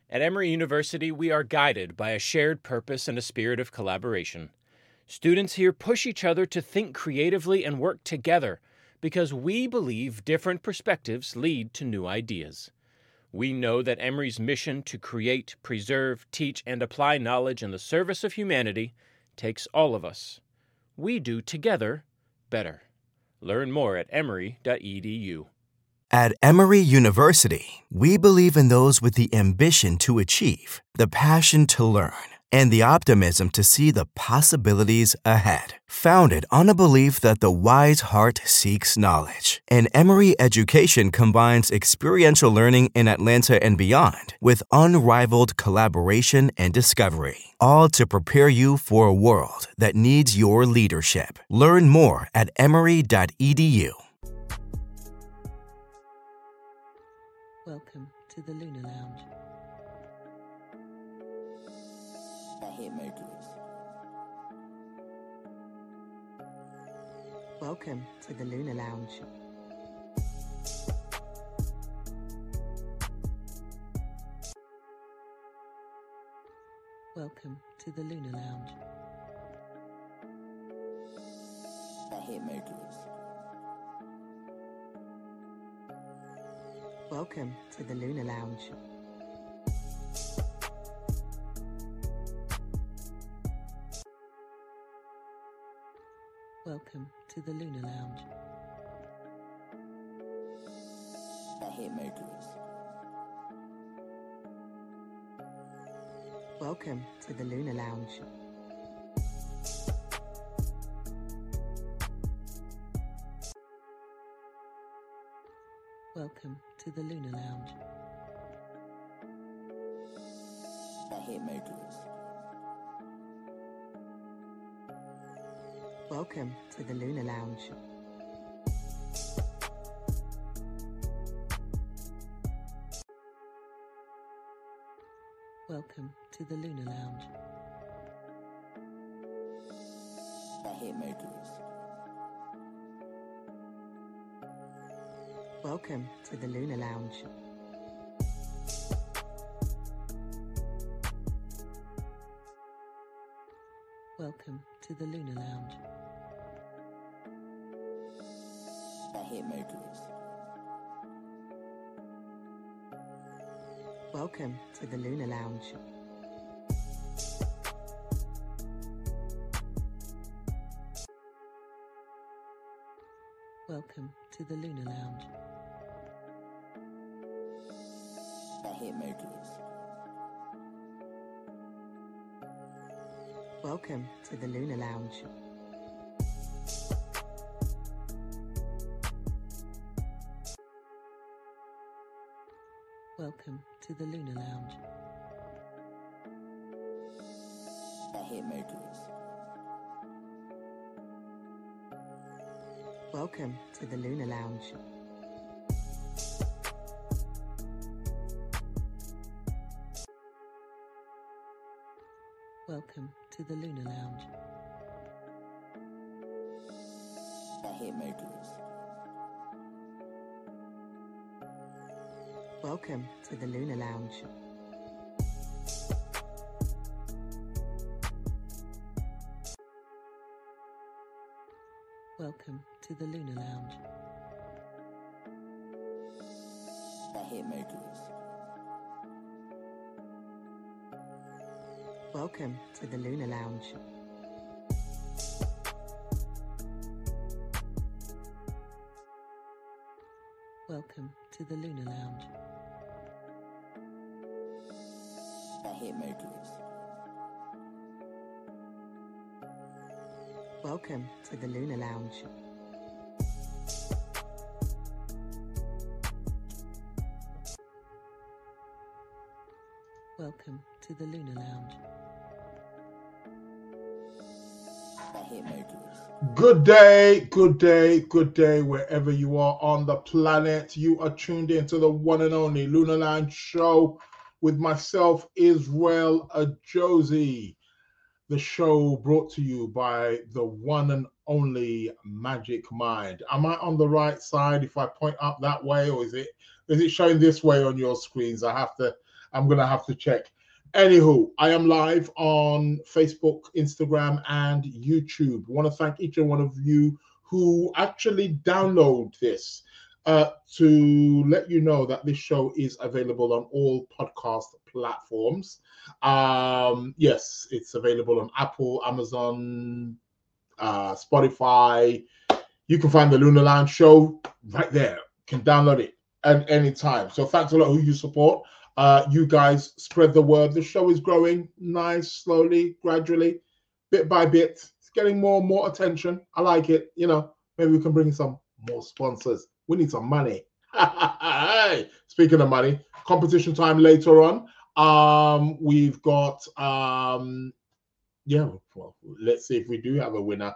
At Emory University, we are guided by a shared purpose and a spirit of collaboration. Students here push each other to think creatively and work together because we believe different perspectives lead to new ideas. We know that Emory's mission to create, preserve, teach, and apply knowledge in the service of humanity takes all of us. We do together better. Learn more at emory.edu. At Emory University, we believe in those with the ambition to achieve, the passion to learn, and the optimism to see the possibilities ahead. Founded on a belief that the wise heart seeks knowledge, and Emory education combines experiential learning in Atlanta and beyond with unrivaled collaboration and discovery, all to prepare you for a world that needs your leadership. Learn more at emory.edu. Welcome to the Lunar Lounge. The Hitmakers. Welcome to the Lunar Lounge. Welcome to the Lunar Lounge. The Hitmakers. Welcome to the Lunar Lounge. Welcome to the Lunar Lounge. The Hitmakers. Welcome to the Lunar Lounge. Welcome to the Lunar Lounge. The Hitmakers. Welcome to the Lunar Lounge. Welcome to the Lunar Lounge. The Hitmakers. Welcome to the Lunar Lounge. Welcome to the Lunar Lounge. The Hitmakers. Welcome to the Lunar Lounge. Welcome to the Lunar Lounge. The Hitmakers. Welcome to the Lunar Lounge. Welcome to the Lunar Lounge. The Hitmakers. Welcome to the Lunar Lounge. Welcome to the Lunar Lounge. The Hitmakers. Welcome to the Lunar Lounge. Welcome to the Lunar Lounge. The Hitmakers. Welcome to the Lunar Lounge. Welcome to the Lunar Lounge. The Hitmakers. Welcome to the Lunar Lounge. Welcome to the Lunar Lounge. The Hitmakers. Good day, good day, good day, wherever you are on the planet. You are tuned into the one and only Lunar Lounge show with myself, Israel Josie. The show brought to you by the one and only Magic Mind. Am I on the right side if I point up that way, or is it showing this way on your screens? I I'm going to have to check. Anywho, I am live on Facebook, Instagram, and YouTube. I want to thank each and one of you who actually download this to let you know that this show is available on all podcast platforms. Yes, it's available on Apple, Amazon, Spotify. You can find the Lunar Lounge show right there. You can download it at any time. So thanks a lot who you support. You guys spread the word. The show is growing nice, slowly, gradually, bit by bit. It's getting more and more attention. I like it. You know, maybe we can bring some more sponsors. We need some money. Speaking of money, competition time later on. We've got yeah, well, let's see if we do have a winner.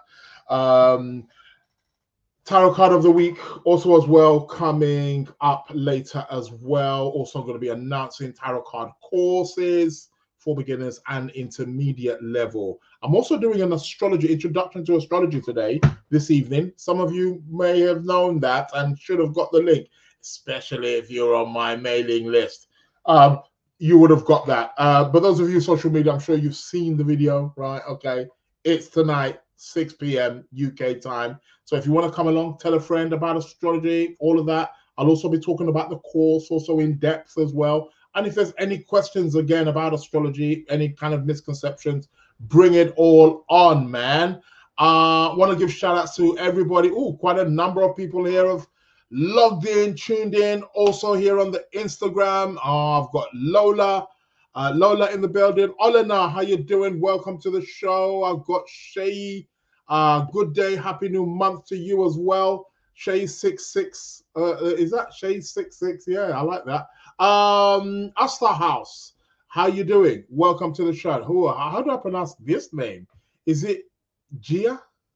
Tarot card of the week also as well coming up later as well. Also going to be announcing tarot card courses for beginners and intermediate level. I'm also doing an astrology introduction to astrology today, this evening. Some of you may have known that and should have got the link, especially if you're on my mailing list. You would have got that. But those of you social media, I'm sure you've seen the video, right? Okay. It's tonight, 6 p.m. UK time. So if you want to come along, tell a friend about astrology, all of that. I'll also be talking about the course also in depth as well. And if there's any questions again about astrology, any kind of misconceptions, bring it all on, man. Want to give shout outs to everybody. Oh, quite a number of people here have logged in, tuned in. Also here on the Instagram, I've got Lola. Lola in the building. Olena, how you doing? Welcome to the show. I've got Shay. Good day, happy new month to you as well. Shay66. Is that Shay66? Yeah, I like that. Asta House, how you doing? Welcome to the show. How do I pronounce this name? Is it Gia?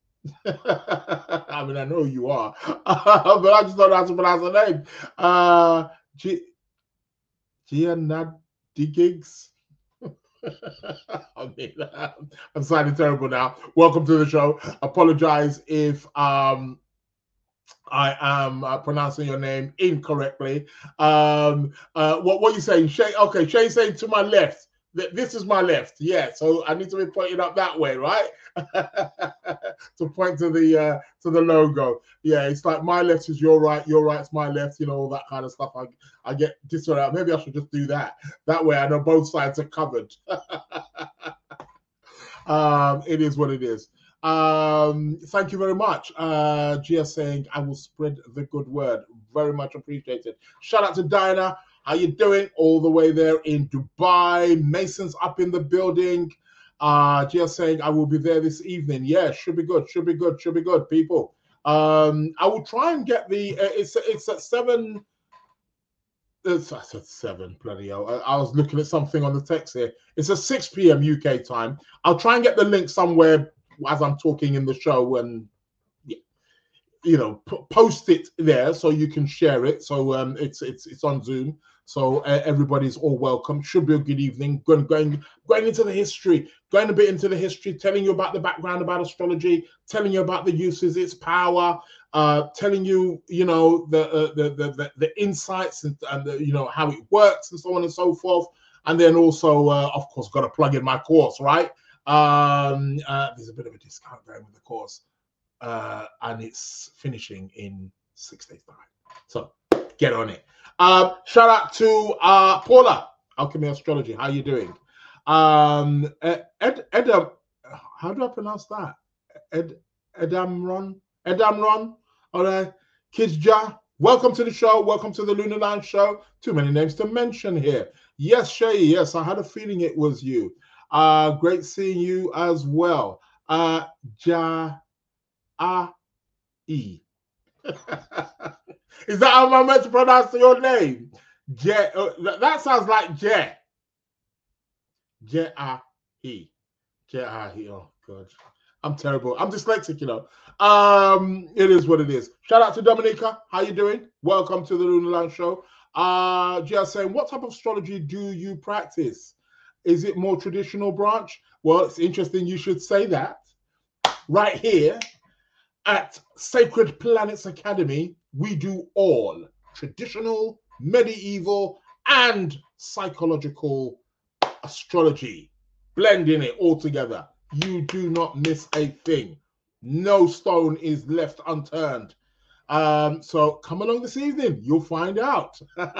I mean, I know you are, but I just don't know how to pronounce the name. Gia Nadigigs. I mean, I'm sounding terrible now. Welcome to the show. Apologize if I am pronouncing your name incorrectly. What are you saying, Shay? Okay, Shay's saying to my left. This is my left. Yeah, so I need to be pointing up that way, right? To point to the logo. Yeah, it's like my left is your right's my left. You know, all that kind of stuff. I get this one out. Maybe I should just do that. That way, I know both sides are covered. It is what it is. Thank you very much. Gia saying, I will spread the good word. Very much appreciated. Shout out to Diana. How you doing? All the way there in Dubai. Mason's up in the building. Gia saying, I will be there this evening. Yeah, should be good. Should be good. Should be good, people. I will try and get the, it's at 7. I said 7, bloody hell. I was looking at something on the text here. It's at 6 p.m. UK time. I'll try and get the link somewhere as I'm talking in the show and, you know, post it there so you can share it. So it's on Zoom. So everybody's all welcome. Should be a good evening. Going into the history, going a bit into the history, telling you about the background about astrology, telling you about the uses, its power, telling you, you know, the insights and the, you know, how it works and so on and so forth. And then also, of course, got to plug in my course, right? There's a bit of a discount going with the course, and it's finishing in 6 days' time. So get on it. Shout out to Paula, Alchemy Astrology. How you doing? Edam, how do I pronounce that? Edamron. All right. Kizja, welcome to the show. Welcome to the Lunar Lounge show. Too many names to mention here. Yes, Shay. Yes, I had a feeling it was you. Great seeing you as well. Ja-A-E. Is that how I'm meant to pronounce your name? That sounds like Je. Je-A-E. Je-A-E. Oh, God. I'm terrible. I'm dyslexic, you know. It is what it is. Shout out to Dominica. How you doing? Welcome to the Lunar Lounge show. Just saying, what type of astrology do you practice? Is it more traditional branch? Well, it's interesting you should say that. Right here at Sacred Planets Academy, we do all traditional, medieval, and psychological astrology, blending it all together. You do not miss a thing. No stone is left unturned. So come along this evening, you'll find out.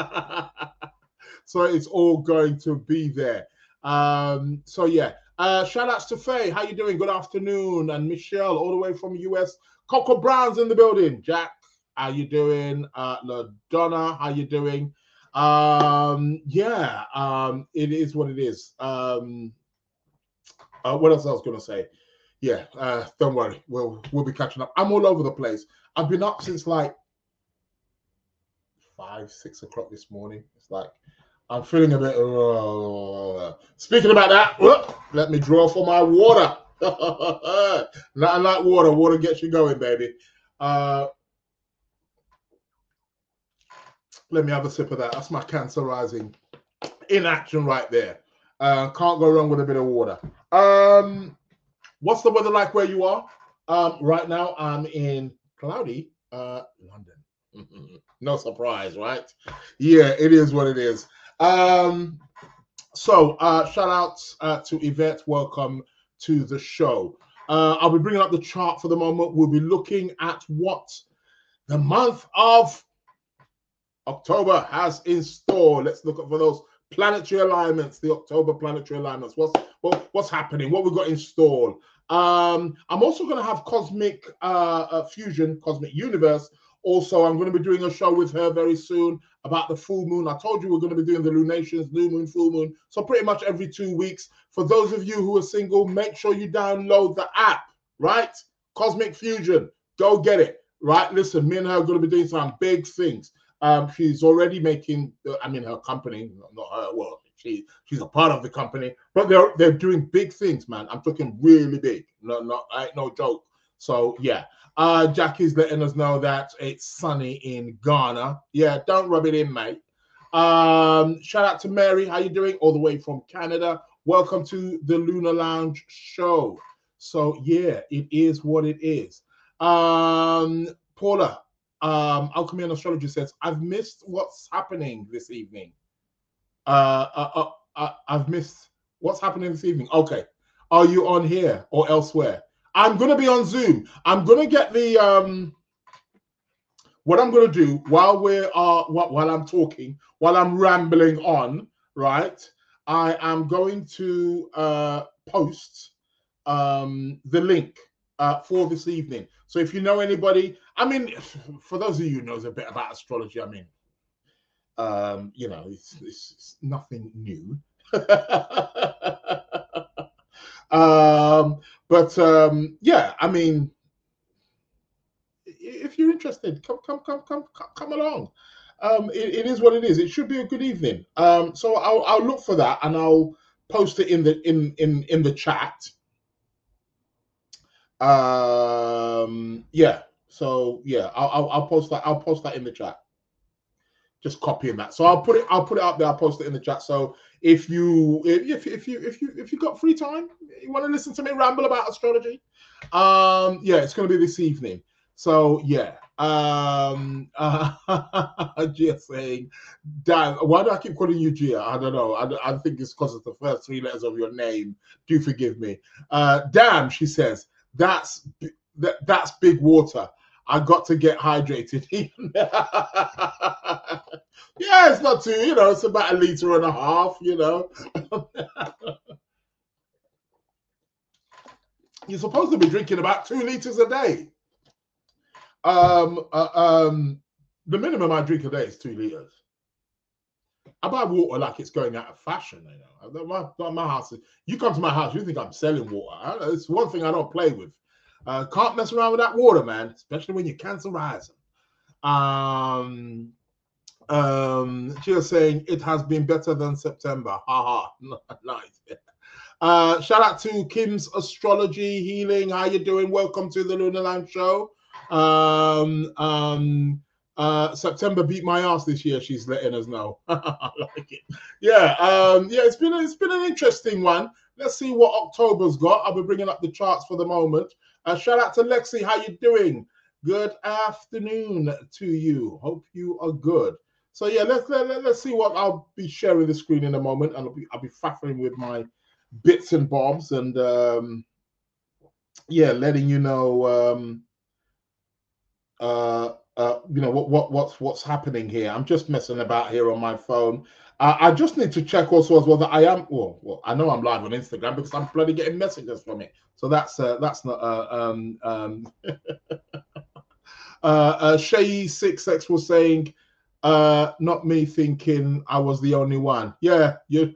So it's all going to be there. So yeah, shout outs to Faye. How you doing? Good afternoon. And Michelle, all the way from US. Coco Brown's in the building. Jack, how you doing? LaDonna, how you doing? It is what it is. What else I was going to say? Yeah, don't worry. We'll be catching up. I'm all over the place. I've been up since like 5, 6 o'clock this morning. It's like I'm feeling a bit. Speaking about that, let me draw for my water. Nothing like water. Water gets you going, baby. Let me have a sip of that. That's my Cancer rising in action right there. Can't go wrong with a bit of water. What's the weather like where you are? Right now, I'm in cloudy London. No surprise, right? Yeah, it is what it is. So shout outs to Yvette. Welcome to the show. I'll be bringing up the chart for the moment. We'll be looking at what the month of October has in store. Let's look at for those planetary alignments, the October planetary alignments. What's happening? What we got in store? I'm also going to have Cosmic Fusion, Cosmic Universe. Also, I'm going to be doing a show with her very soon about the full moon. I told you we're going to be doing the lunations, new moon, full moon. So pretty much every 2 weeks. For those of you who are single, make sure you download the app, right? Cosmic Fusion. Go get it, right? Listen, me and her are going to be doing some big things. She's already making, her company, not her, well, she's a part of the company, but they're doing big things, man. I'm talking really big. No joke. So yeah. Jackie's letting us know that it's sunny in Ghana. Yeah, don't rub it in, mate. Shout out to Mary. How you doing? All the way from Canada. Welcome to the Lunar Lounge show. So yeah, it is what it is. Paula, Alchemy and Astrology says, I've missed what's happening this evening. I've missed what's happening this evening. Okay. Are you on here or elsewhere? I'm going to be on Zoom. I'm going to get the, what I'm going to do while while I'm talking, while I'm rambling on, right? I am going to post the link for this evening. So if you know anybody, for those of you who knows a bit about astrology, it's nothing new. If you're interested, come along. It is what it is. It should be a good evening. So I'll look for that and I'll post it in the chat. I'll post that. I'll post that in the chat. Just copying that. So I'll put it up there. I'll post it in the chat. So if you got free time, you want to listen to me ramble about astrology, it's going to be this evening. So yeah, Gia saying, Dan, why do I keep calling you Gia? I don't know. I think it's because it's the first 3 letters of your name. Do forgive me. Damn, she says, that's big water. I got to get hydrated. Yeah, it's not too, it's about 1.5 liters, You're supposed to be drinking about 2 liters a day. The minimum I drink a day is 2 liters. I buy water like it's going out of fashion. My house, you come to my house, you think I'm selling water. It's one thing I don't play with. Can't mess around with that water, man, especially when you're Cancer rising. She's saying it has been better than September. Haha, nice. Shout out to Kim's Astrology Healing. How you doing? Welcome to the Lunar Lounge show. September beat my ass this year. She's letting us know. I like it. It's been an interesting one. Let's see what October's got. I'll be bringing up the charts for the moment. Shout out to Lexi. How you doing? Good afternoon to you. Hope you are good. So yeah, let's see what I'll be sharing the screen in a moment, and I'll be faffing with my bits and bobs, and yeah, letting you know you know what's happening here. I'm just messing about here on my phone. I just need to check also as well that I am well I know I'm live on Instagram because I'm bloody getting messages from it. So that's not Shay6X was saying not me thinking I was the only one. Yeah, you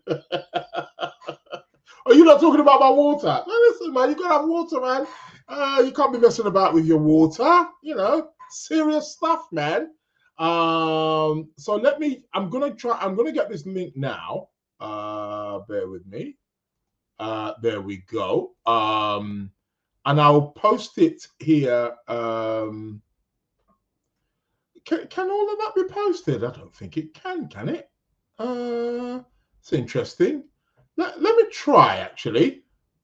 are you not talking about my water? No, listen, man, you gotta have water, man. You can't be messing about with your water, you know, serious stuff, man. So I'm gonna get this link now. Bear with me. There we go. And I'll post it here. Can all of that be posted? I don't think it can it? It's interesting. Let me try actually.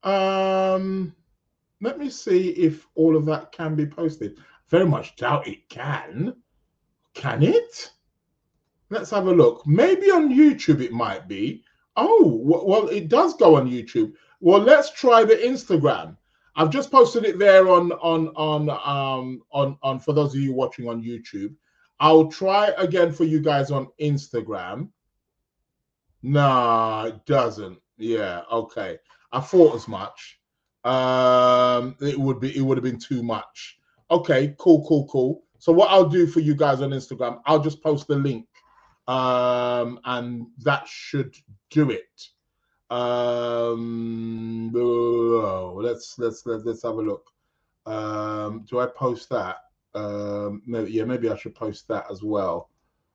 Let me see if all of that can be posted. Very much doubt it can. Can it? Let's have a look. Maybe on YouTube it might be. Oh, well, it does go on YouTube. Well, let's try the Instagram. I've just posted it there on for those of you watching on YouTube. I'll try again for you guys on Instagram. Nah, it doesn't. Yeah, okay. I thought as much. It would have been too much. Okay, cool. So what I'll do for you guys on Instagram, I'll just post the link, and that should do it. Let's have a look. Do I post that? Maybe I should post that as well.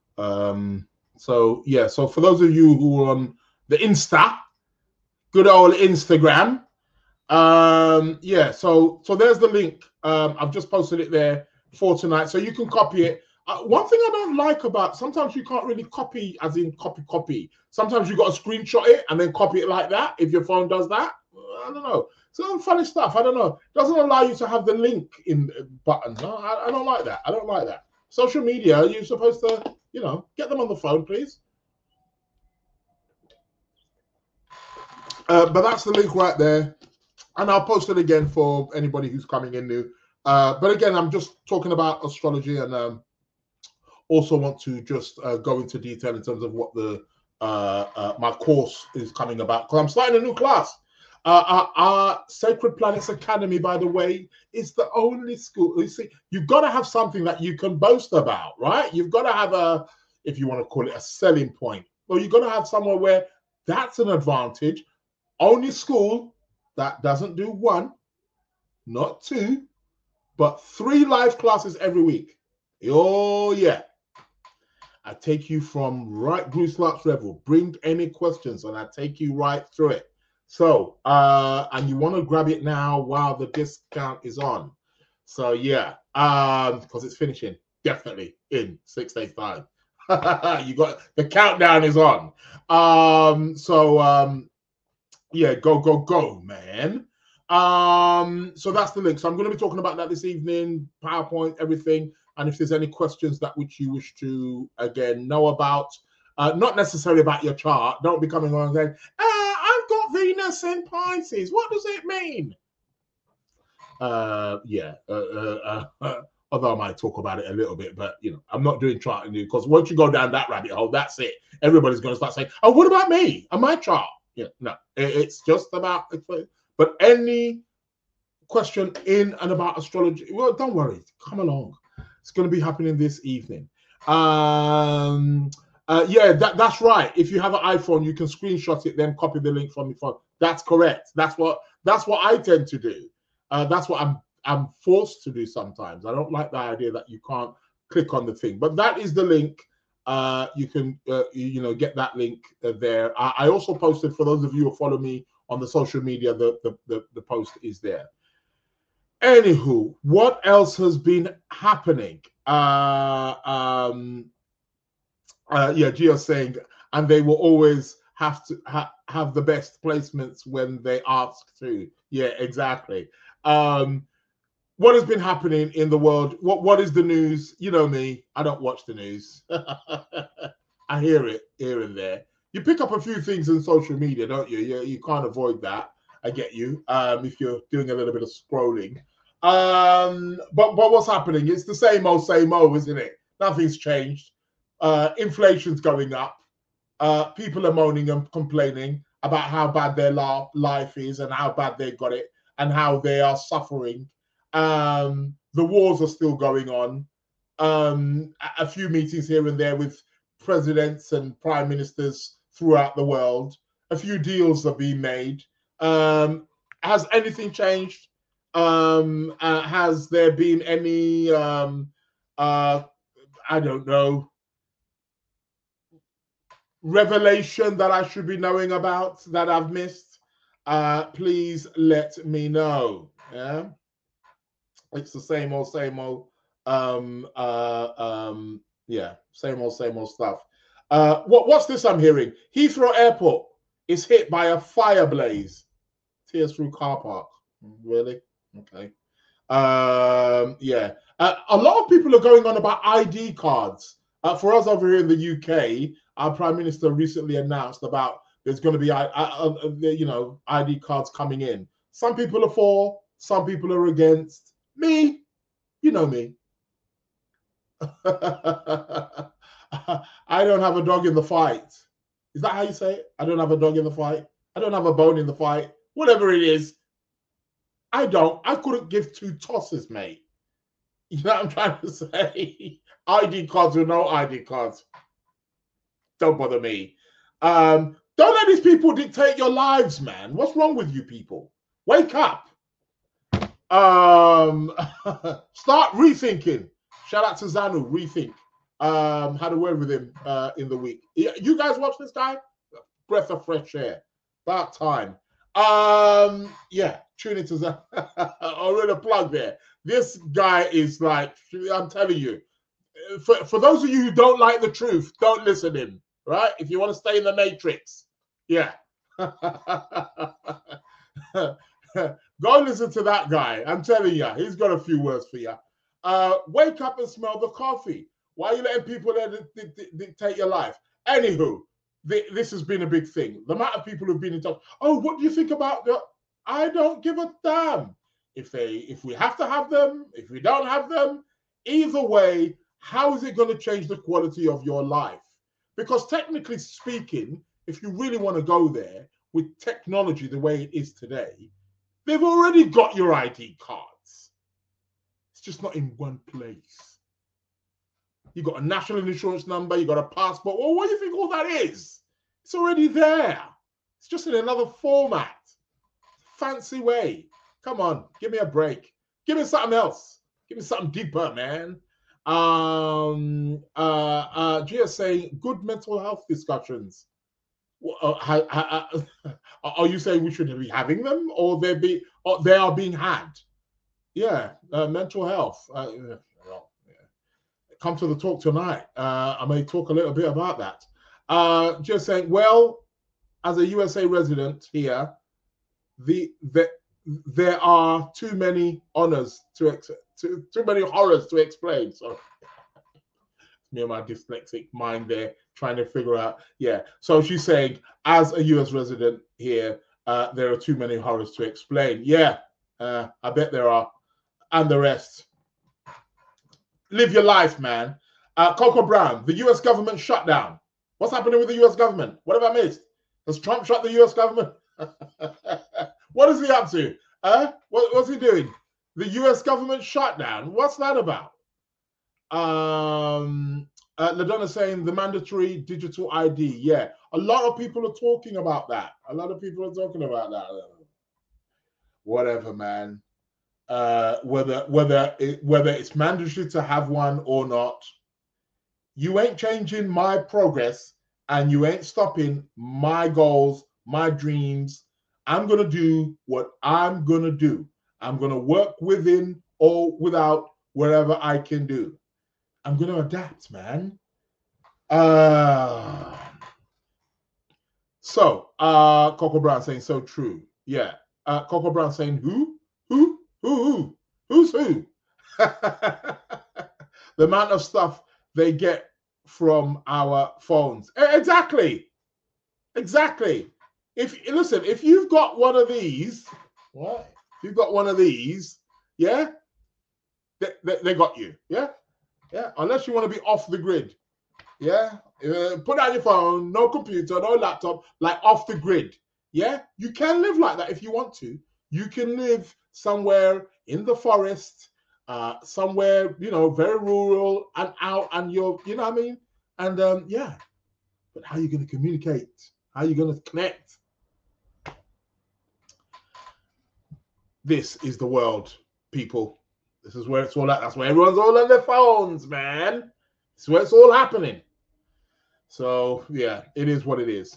So yeah, so for those of you who are on the Insta, good old Instagram. Yeah, so there's the link. I've just posted it there for tonight, so you can copy it. One thing I don't like about, sometimes you can't really copy as in copy. Sometimes you got to screenshot it and then copy it like that if your phone does that. I don't know. Some funny stuff. I don't know. It doesn't allow you to have the link in button. No, I don't like that. I don't like that. Social media, you're supposed to, you know, get them on the phone, please. But that's the link right there. And I'll post it again for anybody who's coming in new. But again, I'm just talking about astrology, and also want to just go into detail in terms of what the my course is coming about, because I'm starting a new class. Our Sacred Planets Academy, by the way, is the only school. You see, you've got to have something that you can boast about, right? You've got to have a, if you want to call it a selling point, well, you've got to have somewhere where that's an advantage. Only school that doesn't do 1, not 2, but 3 live classes every week. Oh, yeah. I take you from right Goosebumps level. Bring any questions, and I take you right through it. So, and you want to grab it now while the discount is on. So, yeah, because it's finishing definitely in 6 days' time. You got the countdown is on. Yeah, go, man. So that's the link. So I'm going to be talking about that this evening, PowerPoint, everything. And if there's any questions that which you wish to, again, know about, not necessarily about your chart, don't be coming on and saying, I've got Venus in Pisces. What does it mean? Although I might talk about it a little bit, but, you know, I'm not doing charting you, because once you go down that rabbit hole, that's it. Everybody's going to start saying, oh, what about me and my chart? Yeah, no, it's just about, but any question in and about astrology, well, don't worry, come along. It's going to be happening this evening. Yeah, that's right. If you have an iPhone, you can screenshot it, then copy the link from your phone. That's correct. That's what I tend to do. That's what I'm forced to do sometimes. I don't like the idea that you can't click on the thing, but that is the link. You can you know, get that link there. I also posted, for those of you who follow me on the social media, the post is there. Anywho, what else has been happening? Yeah, Gio's saying, and they will always have to have the best placements when they ask to. Yeah, exactly. What has been happening in the world? What is the news? You know me, I don't watch the news. I hear it here and there. You pick up a few things in social media, don't you? You can't avoid that. I get you. If you're doing a little bit of scrolling. But what's happening? It's the same old, isn't it? Nothing's changed. Inflation's going up. People are moaning and complaining about how bad their life is and how bad they got it and how they are suffering. The wars are still going on. A few meetings here and there with presidents and prime ministers throughout the world. A few deals are being made. Has anything changed? Has there been any, I don't know, revelation that I should be knowing about that I've missed? Please let me know. Yeah, it's the same old, yeah, same old stuff. What's this I'm hearing? Heathrow Airport is hit by a fire blaze. Tears through car park. Really? Okay. Yeah. A lot of people are going on about ID cards. For us over here in the UK, our Prime Minister recently announced about there's going to be, ID cards coming in. Some people are for, some people are against. Me, you know me. I don't have a dog in the fight. Is that how you say it? I don't have a dog in the fight. I don't have a bone in the fight. Whatever it is, I couldn't give two tosses, mate. You know what I'm trying to say? ID cards or no ID cards. Don't bother me. Don't let these people dictate your lives, man. What's wrong with you people? Wake up. Start rethinking. Shout out to Zanu, Rethink. Had a word with him in the week. You guys watch this guy? Breath of fresh air. About time. Yeah, tune into Zanu. Already a plug there. This guy is like, I'm telling you, for those of you who don't like the truth, don't listen to him, right? If you want to stay in the matrix, yeah. Go listen to that guy. I'm telling you, he's got a few words for you. Wake up and smell the coffee. Why are you letting people dictate your life? Anywho, this has been a big thing. The amount of people who've been in touch. Oh, what do you think about that? I don't give a damn. If we have to have them, if we don't have them, either way, how is it going to change the quality of your life? Because technically speaking, if you really want to go there with technology the way it is today, they've already got your ID cards. It's just not in one place. You got a national insurance number, you got a passport. Well, what do you think all that is? It's already there. It's just in another format. Fancy way. Come on, give me a break. Give me something else. Give me something deeper, man. Gia saying good mental health discussions. Are you saying we should be having them, or they are being had? Yeah, mental health. Come to the talk tonight. I may talk a little bit about that. Just saying, well, as a USA resident here, there are too many honors too many horrors to explain. So me and my dyslexic mind there trying to figure out. Yeah. So she's saying, as a US resident here, there are too many horrors to explain. Yeah, I bet there are. And the rest. Live your life, man. Coco Brown, the US government shutdown. What's happening with the US government? What have I missed? Has Trump shut the US government? What is he up to? What's he doing? The US government shutdown? What's that about? LaDonna saying the mandatory digital ID. Yeah, a lot of people are talking about that. Whatever, man. Whether it's mandatory to have one or not, you ain't changing my progress and you ain't stopping my goals, my dreams. I'm going to do what I'm going to do. I'm going to work within or without wherever I can do. I'm going to adapt, man. So, Coco Brown saying so true. Yeah. Coco Brown saying who? Who's who? The amount of stuff they get from our phones. Exactly. If you've got one of these, what? If you've got one of these, yeah, they got you. Yeah. Unless you want to be off the grid. Yeah. Put down your phone, no computer, no laptop, like off the grid. Yeah. You can live like that if you want to. You can live somewhere in the forest, somewhere, very rural and out, and you know what I mean? And yeah. But how are you going to communicate? How are you going to connect? This is the world, people. This is where it's all at. That's where everyone's all on their phones, man. This is where it's all happening. So, yeah, it is what it is.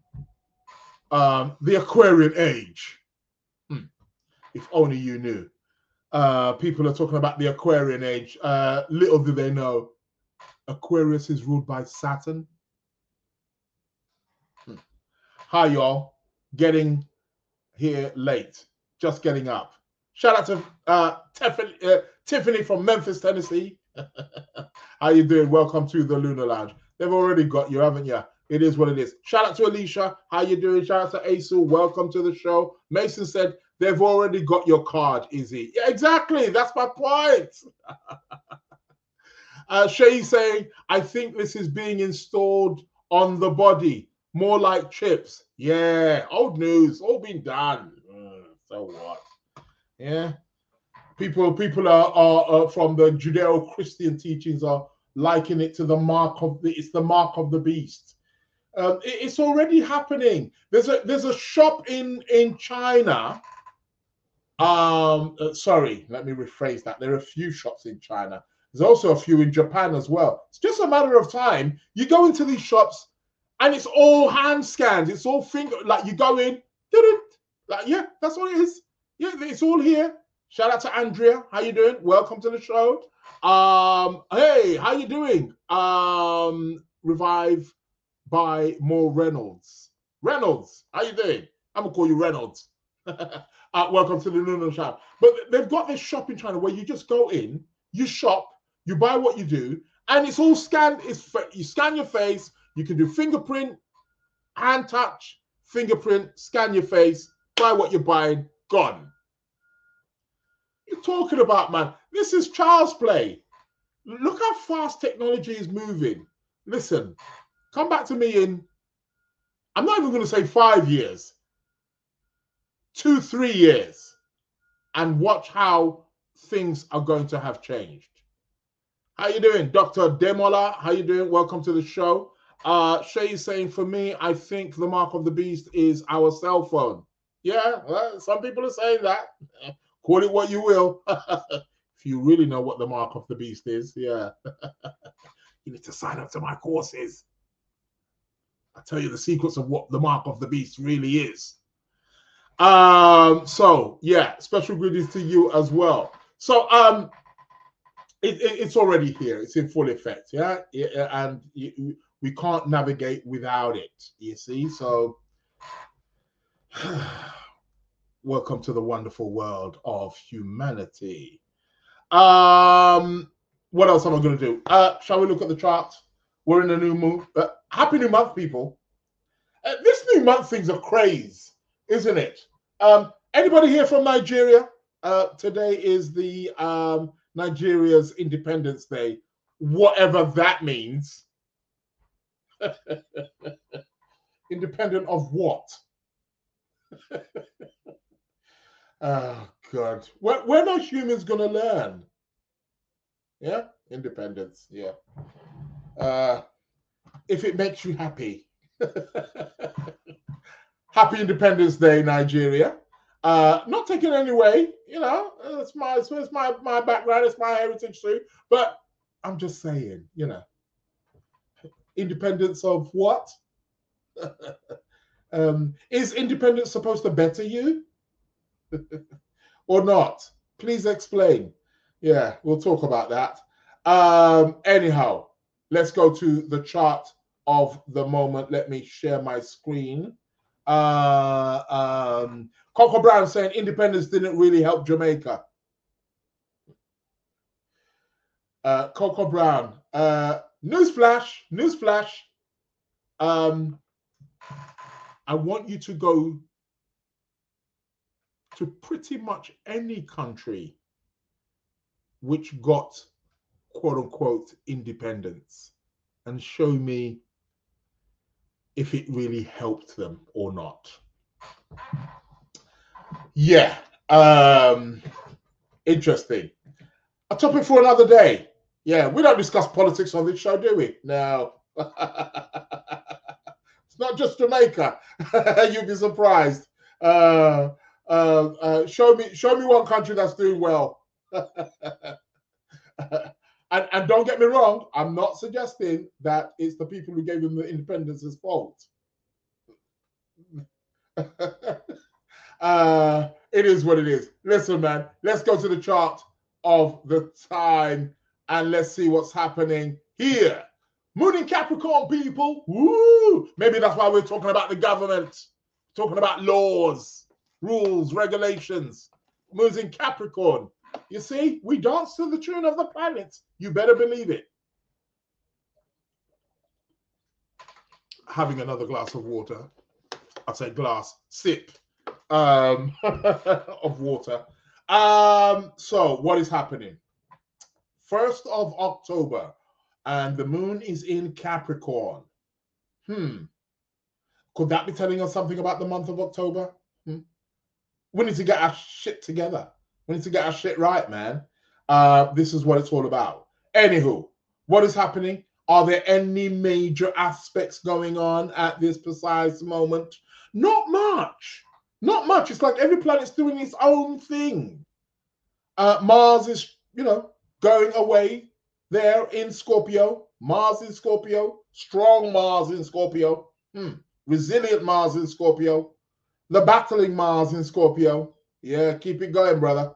The Aquarian age. If only you knew. People are talking about the Aquarian age. Little do they know, Aquarius is ruled by Saturn. Hi, y'all. Getting here late. Just getting up. Shout out to Tiffany from Memphis, Tennessee. How you doing? Welcome to the Lunar Lounge. They've already got you, haven't you? It is what it is. Shout out to Alicia. How you doing? Shout out to Asu. Welcome to the show. Mason said they've already got your card, Izzy. Yeah, exactly. That's my point. Shay saying, I think this is being installed on the body. More like chips. Yeah, old news. All been done. So what? Yeah. People are from the Judeo-Christian teachings are liking it to the mark of the mark of the beast. It's already happening. There's a shop in China. Sorry, let me rephrase that. There are a few shops in China. There's also a few in Japan as well. It's just a matter of time. You go into these shops and it's all hand scans. It's all finger, like you go in, like, yeah, that's what it is. Yeah, it's all here. Shout out to Andrea. How you doing? Welcome to the show. Hey, how you doing? Revive by More Reynolds. Reynolds, how you doing? I'm gonna call you Reynolds. Welcome to the Lunar Shop. But they've got this shop in China where you just go in, you shop, you buy what you do, and it's all scanned. You scan your face. You can do fingerprint, hand touch, fingerprint, scan your face, buy what you're buying, gone. You're talking about, man. This is child's play. Look how fast technology is moving. Listen, come back to me in, I'm not even going to say 5 years, 2-3 years, and watch how things are going to have changed. How you doing, Dr. Demola? How you doing? Welcome to the show. Shay is saying, for me, I think the mark of the beast is our cell phone. Yeah, well, some people are saying that. Call it what you will. If you really know what the mark of the beast is, yeah. You need to sign up to my courses. I'll tell you the secrets of what the mark of the beast really is. So, yeah, special greetings to you as well. So, it's already here. It's in full effect, yeah? And we can't navigate without it, you see? So, welcome to the wonderful world of humanity. What else am I going to do? Shall we look at the charts? We're in a new month. Happy new month, people. This new month thing's a craze, isn't it? Anybody here from Nigeria? Today is the Nigeria's Independence Day, whatever that means. Independent of what? Oh, God. When are humans going to learn? Yeah? Independence, yeah. If it makes you happy. Happy Independence Day, Nigeria. Not taking any away, you know, it's my background, it's my heritage too. But I'm just saying, you know, independence of what? Is independence supposed to better you? Or not? Please explain. Yeah, we'll talk about that. Anyhow, let's go to the chart of the moment. Let me share my screen. Coco Brown saying independence didn't really help Jamaica. Coco Brown, Newsflash. I want you to go to pretty much any country which got quote unquote independence and show me if it really helped them or not. Yeah. Interesting. A topic for another day. Yeah, we don't discuss politics on this show, do we? No. It's not just Jamaica. You'll be surprised. Show me one country that's doing well. And don't get me wrong, I'm not suggesting that it's the people who gave them the independence's fault. It is what it is. Listen, man, let's go to the chart of the time and let's see what's happening here. Moon in Capricorn, people. Woo! Maybe that's why we're talking about the government, talking about laws, rules, regulations. Moon's in Capricorn. You see, we dance to the tune of the planets. You better believe it. Having another glass of water. I say glass, sip of water. So what is happening? 1st of October, and the moon is in Capricorn. Could that be telling us something about the month of October? We need to get our shit together. We need to get our shit right, man. This is what it's all about. Anywho, what is happening? Are there any major aspects going on at this precise moment? Not much. Not much. It's like every planet's doing its own thing. Mars is, going away there in Scorpio. Mars in Scorpio. Strong Mars in Scorpio. Resilient Mars in Scorpio. The battling Mars in Scorpio. Yeah, keep it going, brother.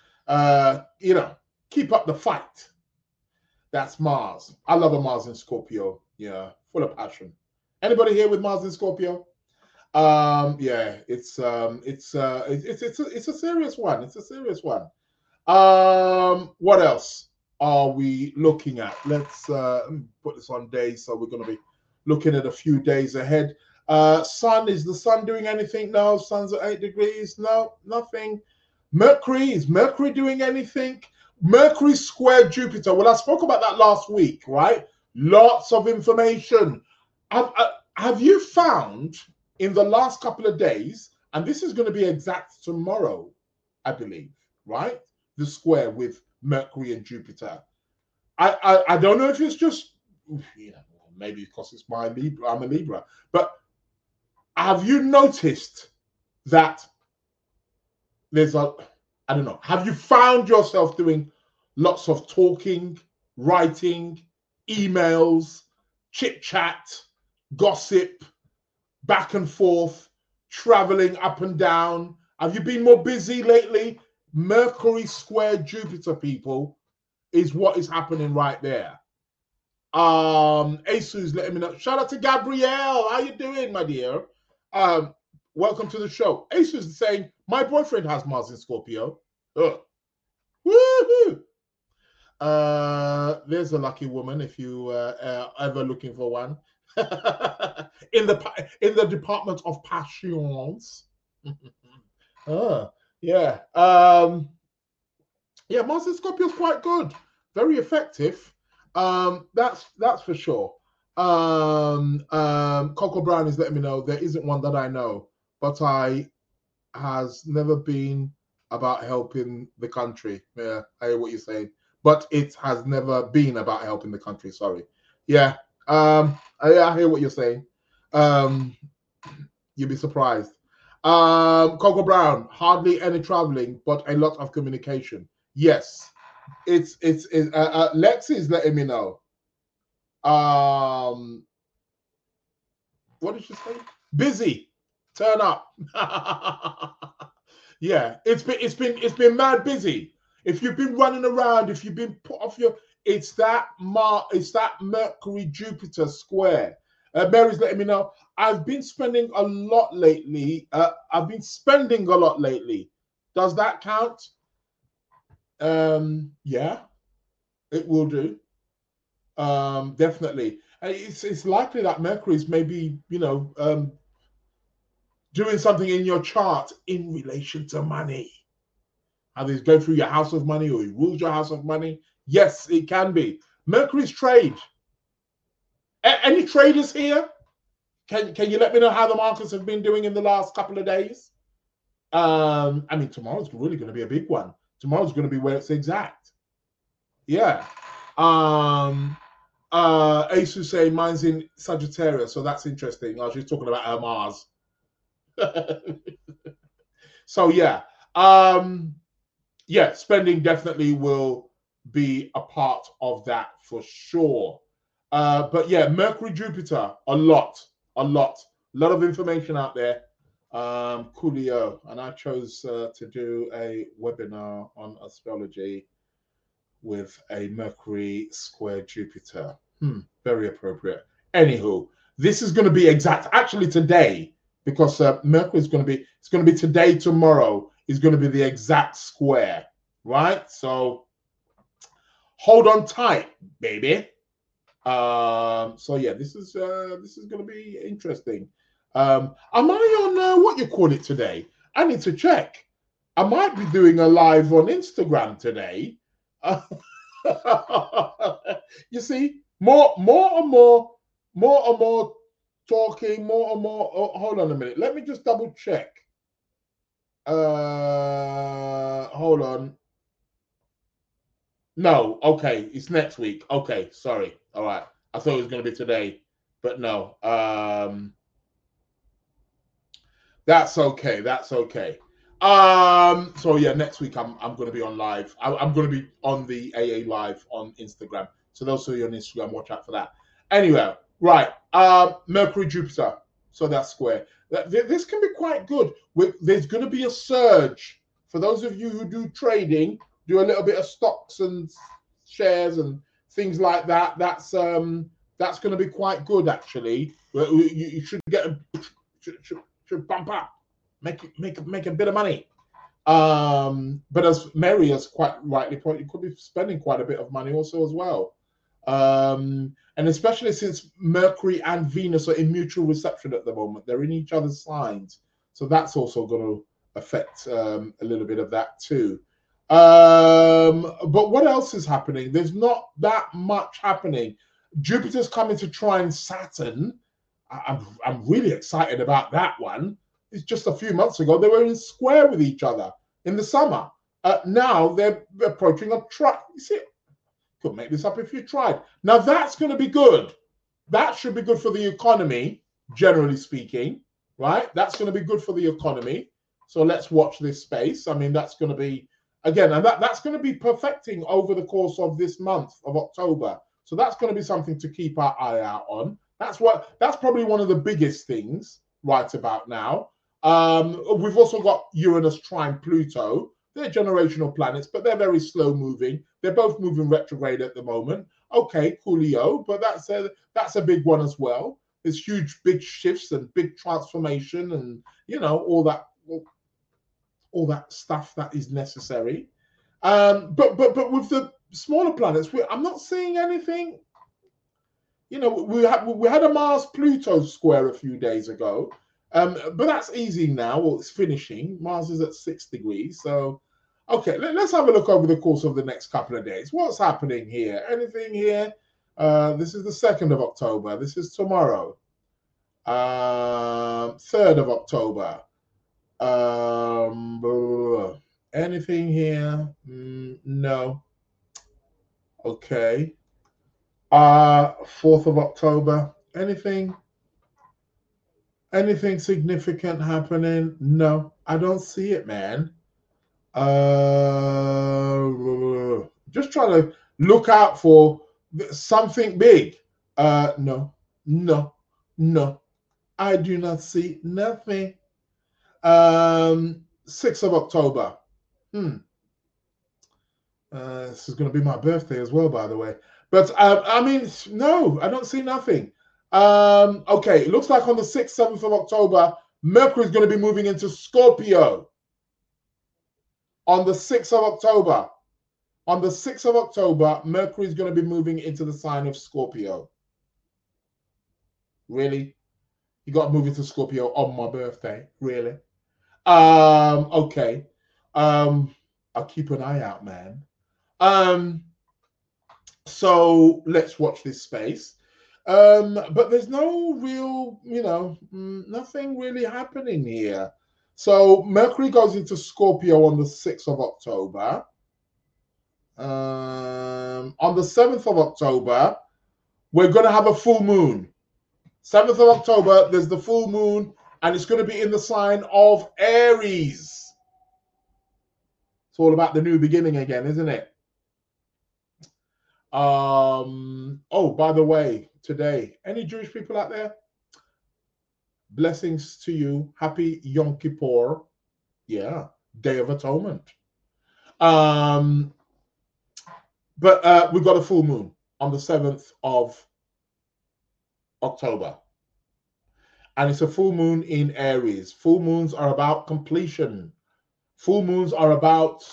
Keep up the fight. That's Mars. I love a Mars in Scorpio. Yeah, full of passion. Anybody here with Mars in Scorpio? Yeah, it's a serious one. It's a serious one. What else are we looking at? Let's put this on days, so we're going to be looking at a few days ahead. Sun, is the sun doing anything? No. Sun's at 8 degrees. No, nothing. Mercury, is Mercury doing anything? Mercury squared Jupiter. Well, I spoke about that last week, right? Lots of information. Have you found in the last couple of days, and this is going to be exact tomorrow, I believe, right? The square with Mercury and Jupiter. I don't know if it's just, maybe because it's I'm a Libra, but have you noticed that there's I don't know, have you found yourself doing lots of talking, writing, emails, chit chat, gossip, back and forth, traveling up and down? Have you been more busy lately? Mercury square Jupiter, people, is what is happening right there. Asu's letting me know. Shout out to Gabrielle. How you doing, my dear? Welcome to the show. Asu's saying, my boyfriend has Mars in Scorpio. Woohoo! There's a lucky woman if you ever looking for one. in the department of passions. Yeah. Yeah, Mars in Scorpio is quite good. Very effective. That's for sure. Coco Brown is letting me know there isn't one that I know, but has never been about helping the country. Yeah, I hear what you're saying. But it has never been about helping the country, sorry. Yeah. I hear what you're saying. You'd be surprised. Coco Brown, hardly any traveling, but a lot of communication. Yes. It's Lexi is letting me know. What did she say? Busy. Turn up. Yeah, it's been mad busy. If you've been running around, if you've been put off your, it's that Mercury Jupiter square. Mary's letting me know. I've been spending a lot lately. Does that count? Yeah, it will do. Definitely. It's likely that Mercury's maybe, doing something in your chart in relation to money. Either he's going through your house of money or he rules your house of money. Yes, it can be. Mercury's trade. Any traders here? Can you let me know how the markets have been doing in the last couple of days? I mean, tomorrow's really going to be a big one. Tomorrow's going to be where it's exact. Yeah. Asu saying mine's in Sagittarius, so that's interesting. I was just talking about her Mars. So yeah. Yeah, spending definitely will be a part of that for sure. But yeah, Mercury, Jupiter, a lot of information out there. Coolio, and I chose to do a webinar on astrology with a Mercury square Jupiter. Very appropriate. Anywho, this is going to be exact. Actually, today, because Mercury is going to be, it's going to be today, tomorrow is going to be the exact square, right? So hold on tight, baby. So yeah, this is going to be interesting. Am I on what you call it today? I need to check. I might be doing a live on Instagram today. You see, more and more talking, more and more. Oh, hold on a minute. Let me just double check. Hold on. No, okay, it's next week. Okay, sorry. All right. I thought it was going to be today, but no. That's okay. That's okay. So yeah, next week I'm going to be on live. I'm going to be on the AA live on Instagram. So those of you on Instagram, watch out for that. Anyway, right. Mercury, Jupiter. So that's square. This can be quite good. There's going to be a surge for those of you who do trading, do a little bit of stocks and shares and things like that. That's going to be quite good actually. You should get should bump up, make a bit of money. But as Mary has quite rightly pointed, you could be spending quite a bit of money also as well. And especially since Mercury and Venus are in mutual reception at the moment, they're in each other's signs, so that's also going to affect a little bit of that too. But what else is happening? There's not that much happening. Jupiter's coming to trine Saturn. I'm really excited about that one. It's just a few months ago they were in square with each other in the summer. Now they're approaching a truck. You see, could make this up if you tried. Now that's going to be good. That should be good for the economy, generally speaking, right? That's going to be good for the economy. So let's watch this space. I mean, that's going to be, again, and that's going to be perfecting over the course of this month of October. So that's going to be something to keep our eye out on. That's probably one of the biggest things right about now. We've also got Uranus trine Pluto. They're generational planets, but they're very slow moving. They're both moving retrograde at the moment. Okay, coolio, but that's a big one as well. There's huge, big shifts and big transformation, and all that stuff that is necessary. But with the smaller planets, I'm not seeing anything. We had a Mars Pluto square a few days ago. But that's easy now. Well, it's finishing. Mars is at 6 degrees. So, okay, let's have a look over the course of the next couple of days. What's happening here? Anything here? This is the 2nd of October. This is tomorrow. 3rd of October. Anything here? No. Okay. 4th of October. Anything significant happening? No, I don't see it, man. Just trying to look out for something big. No, I do not see nothing. 6th of October. This is going to be my birthday as well, by the way. But I mean, no, I don't see nothing. Okay, it looks like on the 6th, 7th of October, Mercury is going to be moving into Scorpio. On the 6th of October. On the 6th of October, Mercury is going to be moving into the sign of Scorpio. Really? You got to move into Scorpio on my birthday? Really? Okay. I'll keep an eye out, man. So let's watch this space. But there's no real, nothing really happening here. So Mercury goes into Scorpio on the 6th of October. On the 7th of October, we're going to have a full moon. 7th of October, there's the full moon, and it's going to be in the sign of Aries. It's all about the new beginning again, isn't it? Oh, by the way, today, any Jewish people out there? Blessings to you. Happy Yom Kippur. Yeah, Day of Atonement. But we've got a full moon on the 7th of October. And it's a full moon in Aries. Full moons are about completion. Full moons are about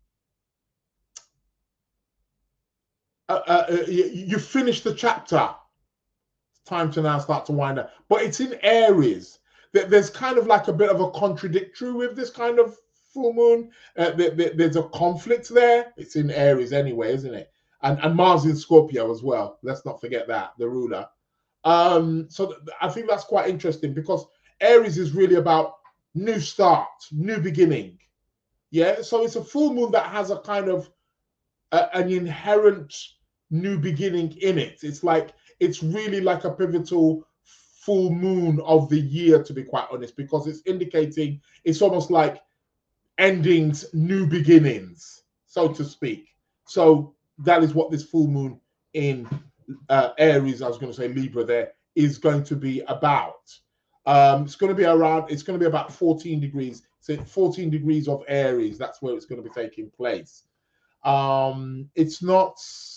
you finish the chapter. It's time to now start to wind up. But it's in Aries. There's kind of like a bit of a contradictory with this kind of full moon. There's a conflict there. It's in Aries anyway, isn't it? And Mars in Scorpio as well. Let's not forget that, the ruler. So I think that's quite interesting because Aries is really about new start, new beginning. Yeah, so it's a full moon that has a kind of an inherent new beginning in it. It's really like a pivotal full moon of the year, to be quite honest, because it's indicating it's almost like endings, new beginnings, so to speak. So that is what this full moon in Aries, I was going to say Libra there, is going to be about. It's going to be about 14 degrees. So 14 degrees of Aries, that's where it's going to be taking place. It's not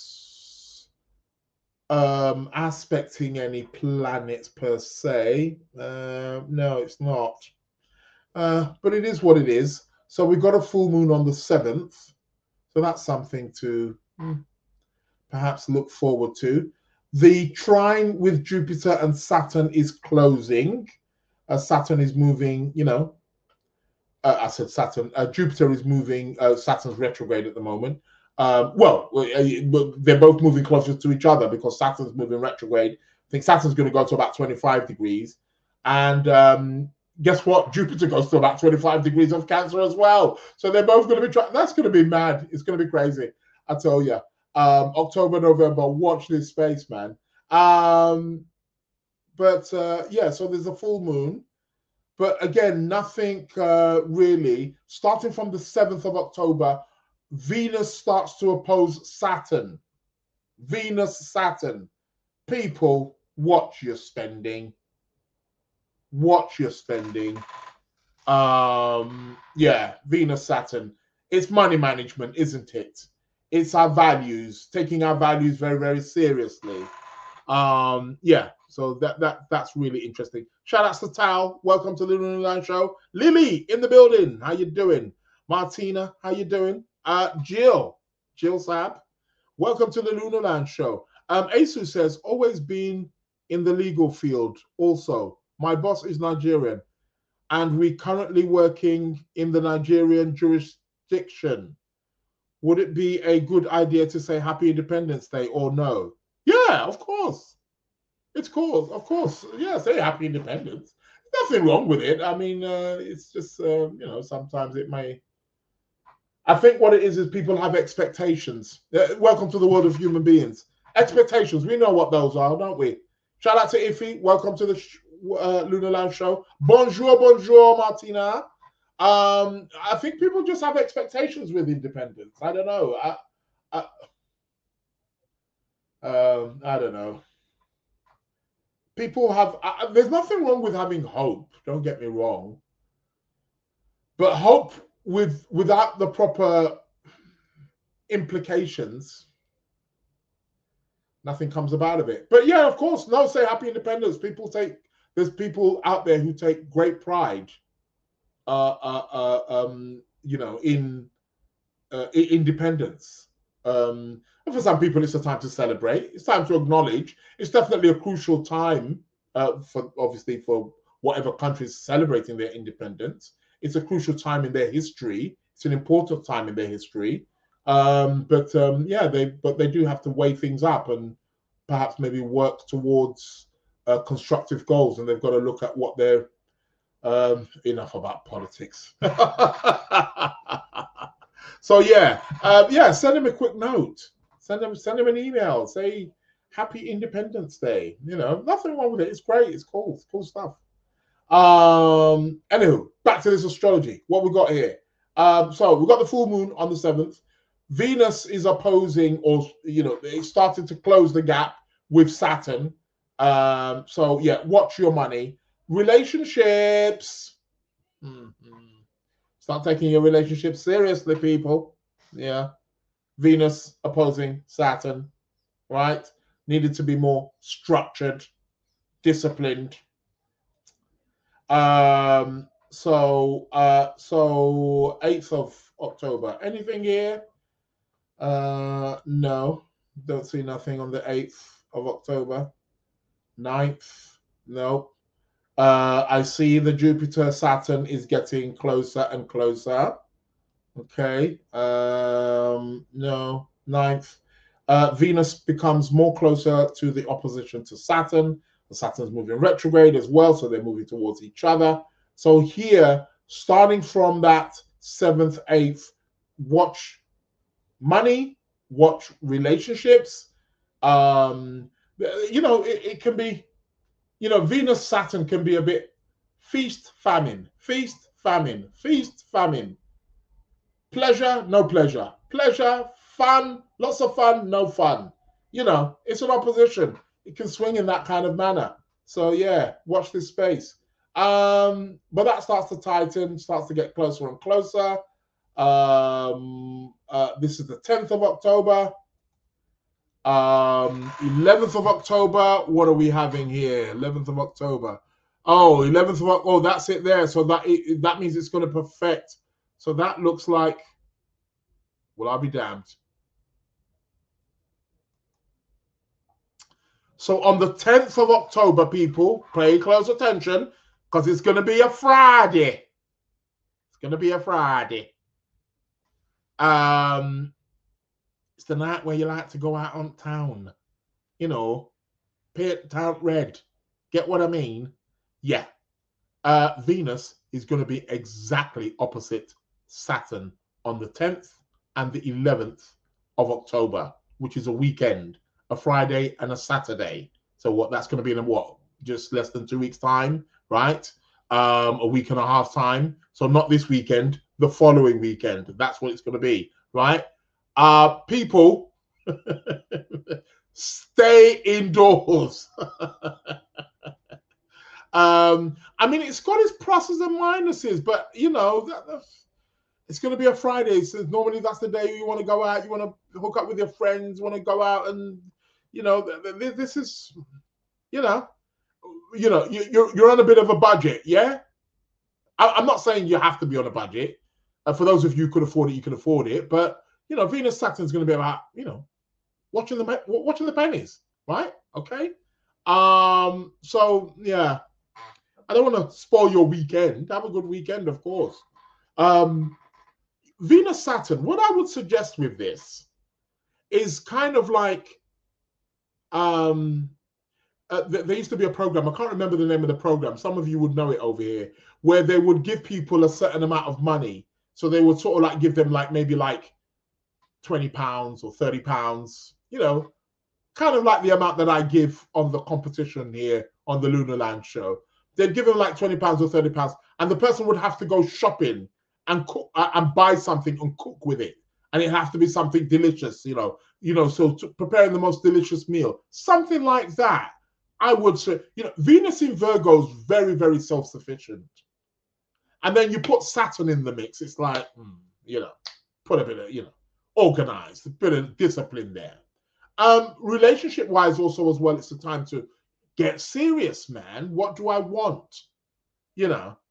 aspecting any planets per se. No, it's not. But it is what it is. So we've got a full moon on the 7th. So that's something to perhaps look forward to. The trine with Jupiter and Saturn is closing. Saturn is moving, I said Saturn. Jupiter is moving. Saturn's retrograde at the moment. They're both moving closer to each other because Saturn's moving retrograde. I think Saturn's going to go to about 25 degrees. And guess what? Jupiter goes to about 25 degrees of Cancer as well. So they're both going to be that's going to be mad. It's going to be crazy. I tell you. October, November, watch this space, man. So there's a full moon. But again, nothing really. Starting from the 7th of October, Venus starts to oppose Saturn. Venus, Saturn. People, watch your spending. Watch your spending. Venus, Saturn. It's money management, isn't it? It's our values, taking our values very, very seriously. So that's really interesting. Shout outs to Tal. Welcome to the Lunar Land Show. Lily in the building. How you doing? Martina, how you doing? Jill Saab. Welcome to the Lunar Land Show. Asu says, always been in the legal field also. My boss is Nigerian and we currently working in the Nigerian jurisdiction. Would it be a good idea to say Happy Independence Day or no? Yeah, of course. It's cool, of course. Yeah, say Happy Independence. Nothing wrong with it. I mean, it's just, sometimes it may. I think what it is people have expectations. Welcome to the world of human beings. Expectations. We know what those are, don't we? Shout out to Iffy. Welcome to the Lunar Lounge Show. Bonjour, Martina. I think people just have expectations with independence. I don't know. I don't know. People have. There's nothing wrong with having hope. Don't get me wrong. But hope without the proper implications, nothing comes about of it. But yeah, of course, no. Say Happy Independence. There's people out there who take great pride. In independence. And for some people, it's a time to celebrate. It's time to acknowledge. It's definitely a crucial time for whatever country is celebrating their independence. It's a crucial time in their history. It's an important time in their history. But they do have to weigh things up and perhaps maybe work towards constructive goals. And they've got to look at what they're enough about politics. So send him a quick note. Send him an email. Say Happy Independence Day. You know, nothing wrong with it. It's great. It's cool. It's cool stuff. Anywho, back to this astrology. What we got here? So we've got the full moon on the 7th. Venus is opposing, or it started to close the gap with Saturn. Watch your money. Relationships. Start taking your relationship seriously, people. Yeah. Venus opposing Saturn, right? Needed to be more structured, disciplined. So 8th of October. Anything here? No. Don't see nothing on the 8th of October. 9th. No. I see the Jupiter Saturn is getting closer and closer. Okay. No. 9th. Venus becomes more closer to the opposition to Saturn. Saturn's moving retrograde as well, so they're moving towards each other. So here, starting from that 7th, 8th, watch money, watch relationships. It can be, Venus, Saturn can be a bit feast, famine, feast, famine, feast, famine. Pleasure, no pleasure. Pleasure, fun, lots of fun, no fun. It's an opposition. It can swing in that kind of manner. So watch this space. But that starts to tighten, starts to get closer and closer. This is the 10th of October. 11th of October. What are we having here? 11th of October. Oh, that's it there. So that means it's going to perfect. So that looks like, well, I'll be damned. So on the 10th of October, people, pay close attention because it's going to be a Friday. It's going to be a Friday. It's the night where you like to go out on town. Paint town red. Get what I mean? Yeah. Venus is going to be exactly opposite Saturn on the 10th and the 11th of October, which is a weekend. A Friday and a Saturday. So that's going to be in just less than 2 weeks time, right? A week and a half time. So not this weekend, the following weekend. That's what it's going to be, right? People, stay indoors. It's got its pluses and minuses, but it's going to be a Friday. So normally that's the day you want to go out, you want to hook up with your friends, want to go out and, this is, you're on a bit of a budget, yeah? I'm not saying you have to be on a budget. For those of you who could afford it, you can afford it. But, Venus Saturn's going to be about, watching the pennies, right? Okay? I don't want to spoil your weekend. Have a good weekend, of course. Venus Saturn, what I would suggest with this is kind of like, there used to be a program, I can't remember the name of the program, some of you would know it over here, where they would give people a certain amount of money. So they would sort of like give them maybe £20 or £30, kind of like the amount that I give on the competition here on the Lunar Land show. They'd give them £20 or £30, and the person would have to go shopping and cook and buy something and cook with it. And it has to be something delicious, so preparing the most delicious meal, something like that. I would say, Venus in Virgo is very, very self-sufficient. And then you put Saturn in the mix. It's like, put a bit of, organized, a bit of discipline there. Relationship-wise also as well, it's the time to get serious, man. What do I want?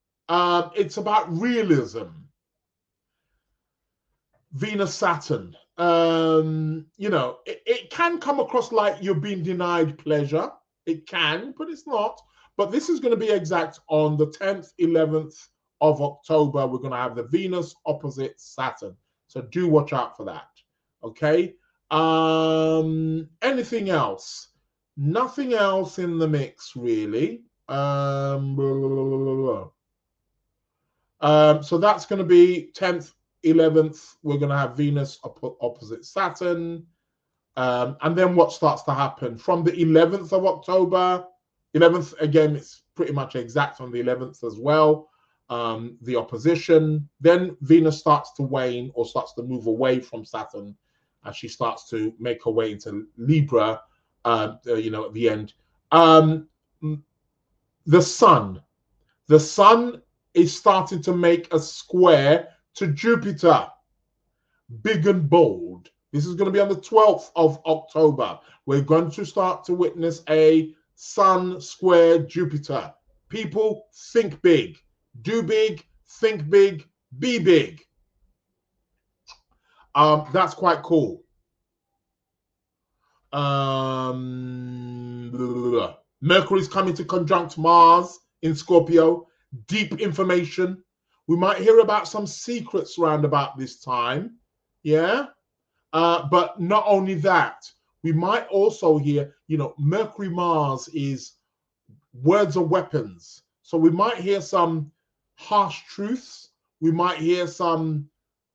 It's about realism. Venus Saturn. you know, it can come across like you're being denied pleasure. It can, but it's not. But this is going to be exact on the 10th, 11th of October. We're going to have the Venus opposite Saturn. So do watch out for that. Okay. Anything else? Nothing else in the mix, really. So that's going to be 10th, 11th. We're going to have Venus opposite Saturn. And then what starts to happen from the 11th of October? 11th, again, it's pretty much exact on the 11th as well. The opposition. Then Venus starts to wane or starts to move away from Saturn, and she starts to make her way into Libra, you know, at the end. The sun is starting to make a square to Jupiter, big and bold. This is going to be on the 12th of October. We're going to start to witness a sun square Jupiter. People, think big, do big, think big, be big. That's quite cool. Mercury's coming to conjunct Mars in Scorpio. Deep information. We might hear about some secrets round about this time. Yeah. But not only that, we might also hear, you know, Mercury Mars is words are weapons. So we might hear some harsh truths. We might hear some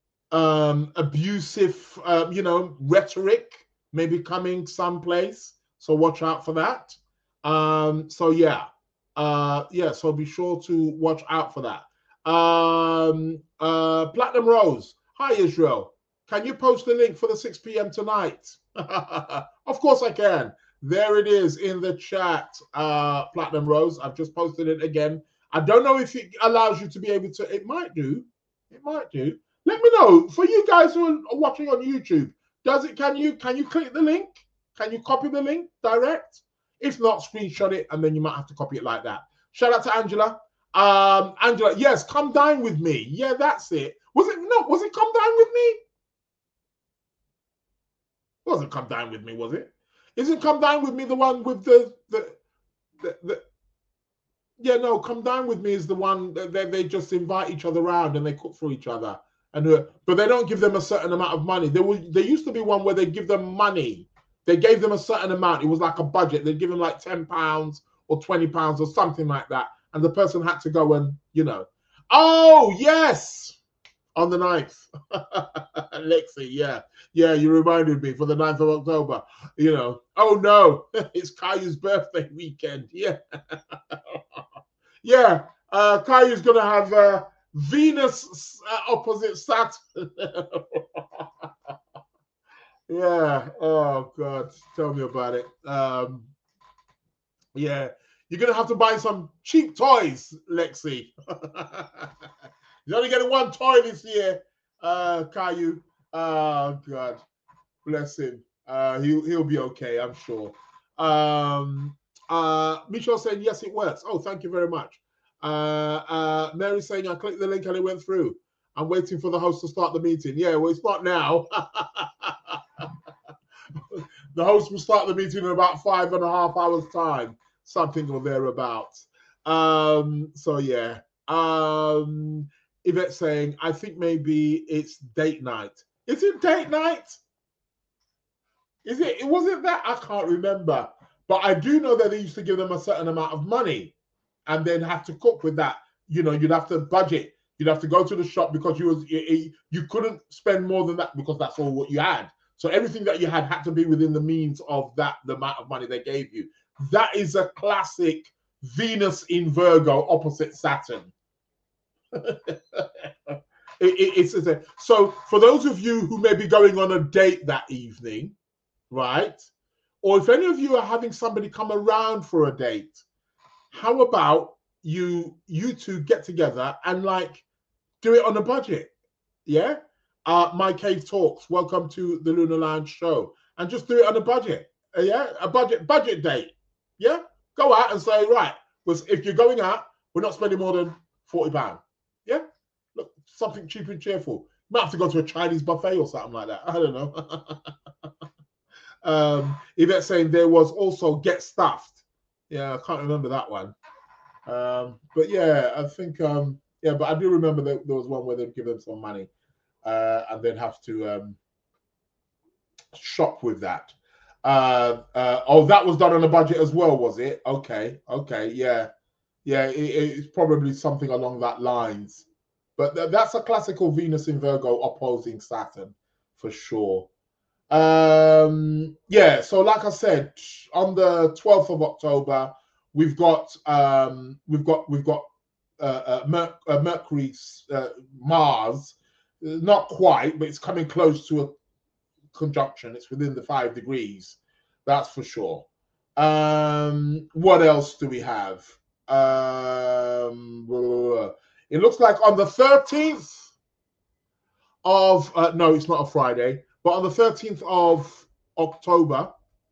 abusive, you know, rhetoric maybe coming someplace. So watch out for that. So yeah. So be sure to watch out for that. Platinum Rose. Hi, Israel. Can you post the link for the 6 p.m. tonight? Of course I can. There it is in the chat, Platinum Rose. I've just posted it again. I don't know if it allows you to be able to. It might do. It might do. Let me know. For you guys who are watching on YouTube, does it? Can you click the link? Can you copy the link direct? If not, screenshot it, and then you might have to copy it like that. Shout out to Angela. Angela, yes, come dine with me. Yeah, that's it. Was it come dine with me? It wasn't come dine with me, was it? Isn't come dine with me the one with the yeah, no, come dine with me is the one that they just invite each other around and they cook for each other. But they don't give them a certain amount of money. There used to be one where they give them money. They gave them a certain amount. It was like a budget. They'd give them like £10 or £20 or something like that. And the person had to go and, you know. Oh, yes. On the 9th. Lexi, yeah. Yeah, you reminded me for the 9th of October. You know. Oh, no. It's Kayu's birthday weekend. Yeah. Yeah. Kayu's going to have Venus opposite Saturn. Yeah. Oh God. Tell me about it. Yeah. You're gonna have to buy some cheap toys, Lexi. You're only getting one toy this year, Caillou. Oh God. Bless him. He'll be okay, I'm sure. Michelle saying yes, it works. Oh, thank you very much. Mary saying I clicked the link and it went through. I'm waiting for the host to start the meeting. Yeah, well, it's not now. The host will start the meeting in about 5.5 hours time, something or thereabouts. So yeah. Yvette saying, I think maybe it's date night. Is it date night? Is it? Was it that? I can't remember. But I do know that they used to give them a certain amount of money and then have to cook with that. You know, you'd have to budget. You'd have to go to the shop because you couldn't spend more than that because that's all what you had. So everything that you had to be within the means of that, the amount of money they gave you. That is a classic Venus in Virgo opposite Saturn. So for those of you who may be going on a date that evening, right? Or if any of you are having somebody come around for a date, how about you two get together and like do it on a budget? Yeah. My Cave Talks. Welcome to the Lunar Lounge show, and just do it on a budget. Yeah, a budget date. Yeah, go out and say, right, if you're going out, we're not spending more than £40. Yeah, look, something cheap and cheerful. Might have to go to a Chinese buffet or something like that. I don't know. Yvette saying there was also Get Stuffed. Yeah, I can't remember that one. But yeah, I think yeah, but I do remember that there was one where they'd give them some money and then have to shop with that. Oh, that was done on a budget as well, was it? Okay, yeah. It's probably something along that lines. But that's a classical Venus in Virgo opposing Saturn for sure. Yeah, so like I said, on the 12th of October, we've got Mercury, Mars, not quite, but it's coming close to a conjunction. It's within the 5 degrees, that's for sure. What else do we have? It looks like on the 13th of no, it's not a Friday, but on the 13th of October,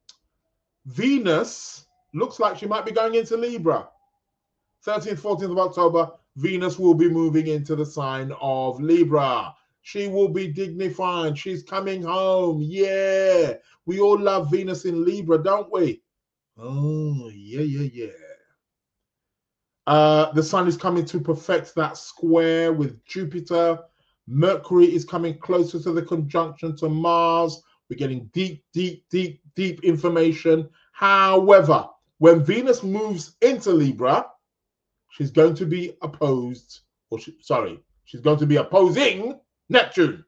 Venus looks like she might be going into Libra. 13th, 14th of October, Venus will be moving into the sign of Libra. She will be dignified. She's coming home. Yeah. We all love Venus in Libra, don't we? Oh, yeah. The sun is coming to perfect that square with Jupiter. Mercury is coming closer to the conjunction to Mars. We're getting deep information. However, when Venus moves into Libra, she's going to be opposed, she's going to be opposing Neptune.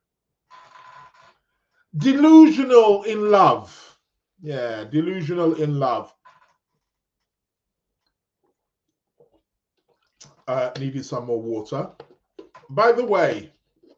Delusional in love. Yeah, delusional in love. Needed some more water. By the way,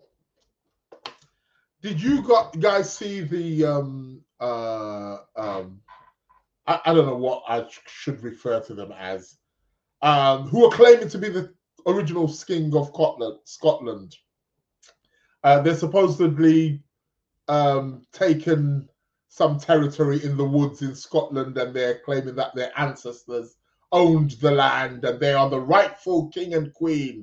did you guys see the I don't know what I should refer to them as, who are claiming to be the original king of Scotland? They're supposedly taken some territory in the woods in Scotland, and they're claiming that their ancestors owned the land and they are the rightful king and queen.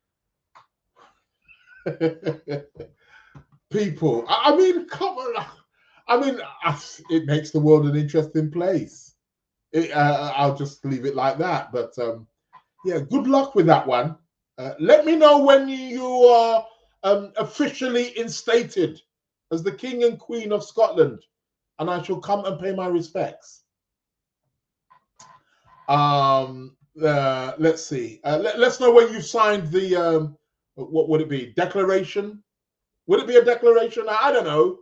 People, I mean, come on. I mean, it makes the world an interesting place. I'll just leave it like that. But yeah, good luck with that one. Let me know when you are officially instated as the king and queen of Scotland, and I shall come and pay my respects. Let's see. Let's know when you've signed the what would it be? Declaration? Would it be a declaration? I don't know.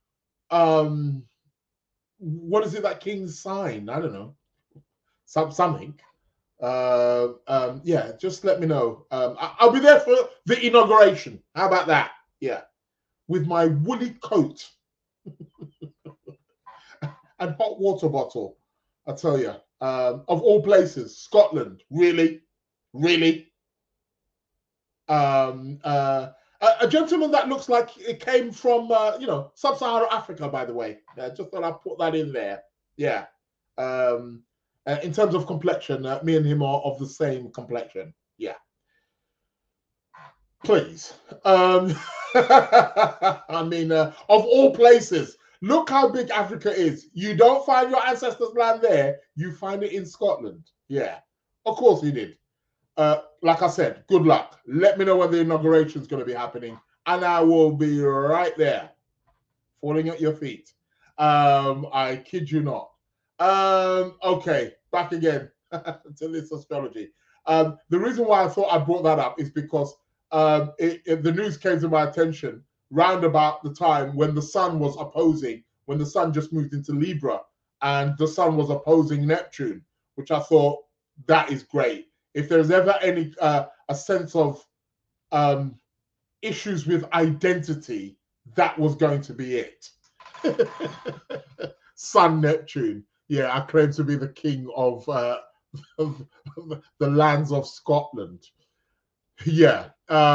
What is it that kings sign? I don't know. Something. Yeah, just let me know. I'll be there for the inauguration. How about that? Yeah, with my woolly coat and hot water bottle. I tell you, of all places, Scotland. Really. A gentleman that looks like it came from, sub-Saharan Africa, by the way. Just thought I'd put that in there. Yeah. In terms of complexion, me and him are of the same complexion. Yeah. Please. I mean, of all places, look how big Africa is. You don't find your ancestors' land there. You find it in Scotland. Yeah. Of course he did. Like I said, good luck. Let me know when the inauguration is going to be happening, and I will be right there, falling at your feet. I kid you not. Okay, back again to this astrology. The reason why I thought I brought that up is because the news came to my attention round about the time when the sun was opposing, when the sun just moved into Libra, and the sun was opposing Neptune, which I thought, that is great. If there's ever any a sense of issues with identity, that was going to be it. Sun Neptune. Yeah, I claim to be the king of the lands of Scotland. Yeah.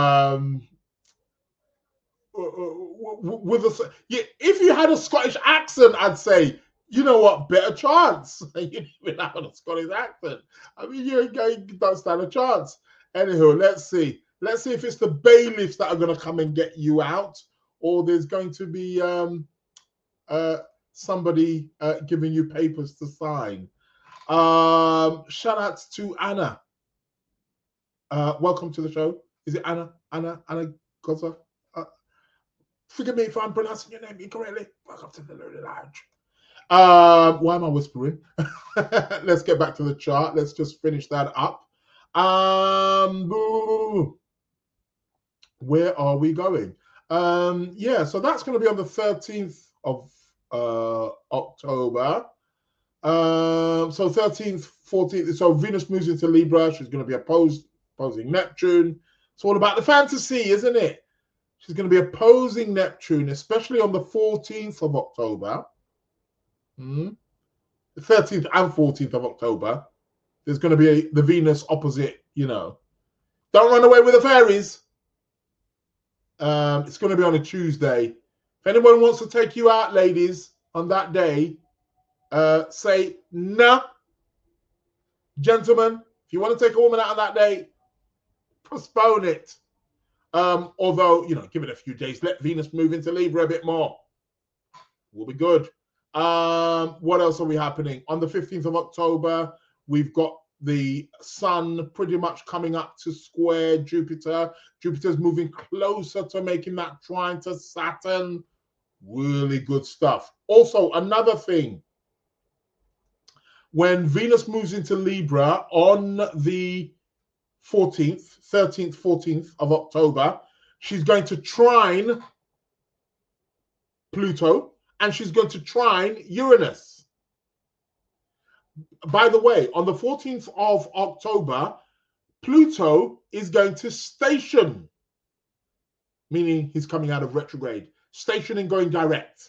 If you had a Scottish accent, I'd say, you know what, better chance. You don't have a Scottish accent. I mean, you don't stand a chance. Anywho, let's see. Let's see if it's the bailiffs that are going to come and get you out, or there's going to be somebody giving you papers to sign. Shout out to Anna. Welcome to the show. Is it Anna? Anna Goza? Forgive me if I'm pronouncing your name incorrectly. Welcome to the Lonely Lounge. Why am I whispering? Let's get back to the chart. Let's just finish that up. Where are we going? Yeah, so that's going to be on the 13th of October. So 13th, 14th. So Venus moves into Libra. She's going to be opposing Neptune. It's all about the fantasy, isn't it? She's going to be opposing Neptune, especially on the 14th of October. The 13th and 14th of October. There's going to be the Venus opposite, Don't run away with the fairies. It's going to be on a Tuesday. If anyone wants to take you out, ladies, on that day, say no. Gentlemen, if you want to take a woman out on that day, postpone it. Although, give it a few days. Let Venus move into Libra a bit more. We'll be good. What else are we happening? On the 15th of October, we've got the Sun pretty much coming up to square Jupiter. Jupiter's moving closer to making that trine to Saturn. Really good stuff. Also, another thing. When Venus moves into Libra on the 13th, 14th of October, she's going to trine Pluto and she's going to trine Uranus. By the way, on the 14th of October, Pluto is going to station, meaning he's coming out of retrograde, stationing, going direct.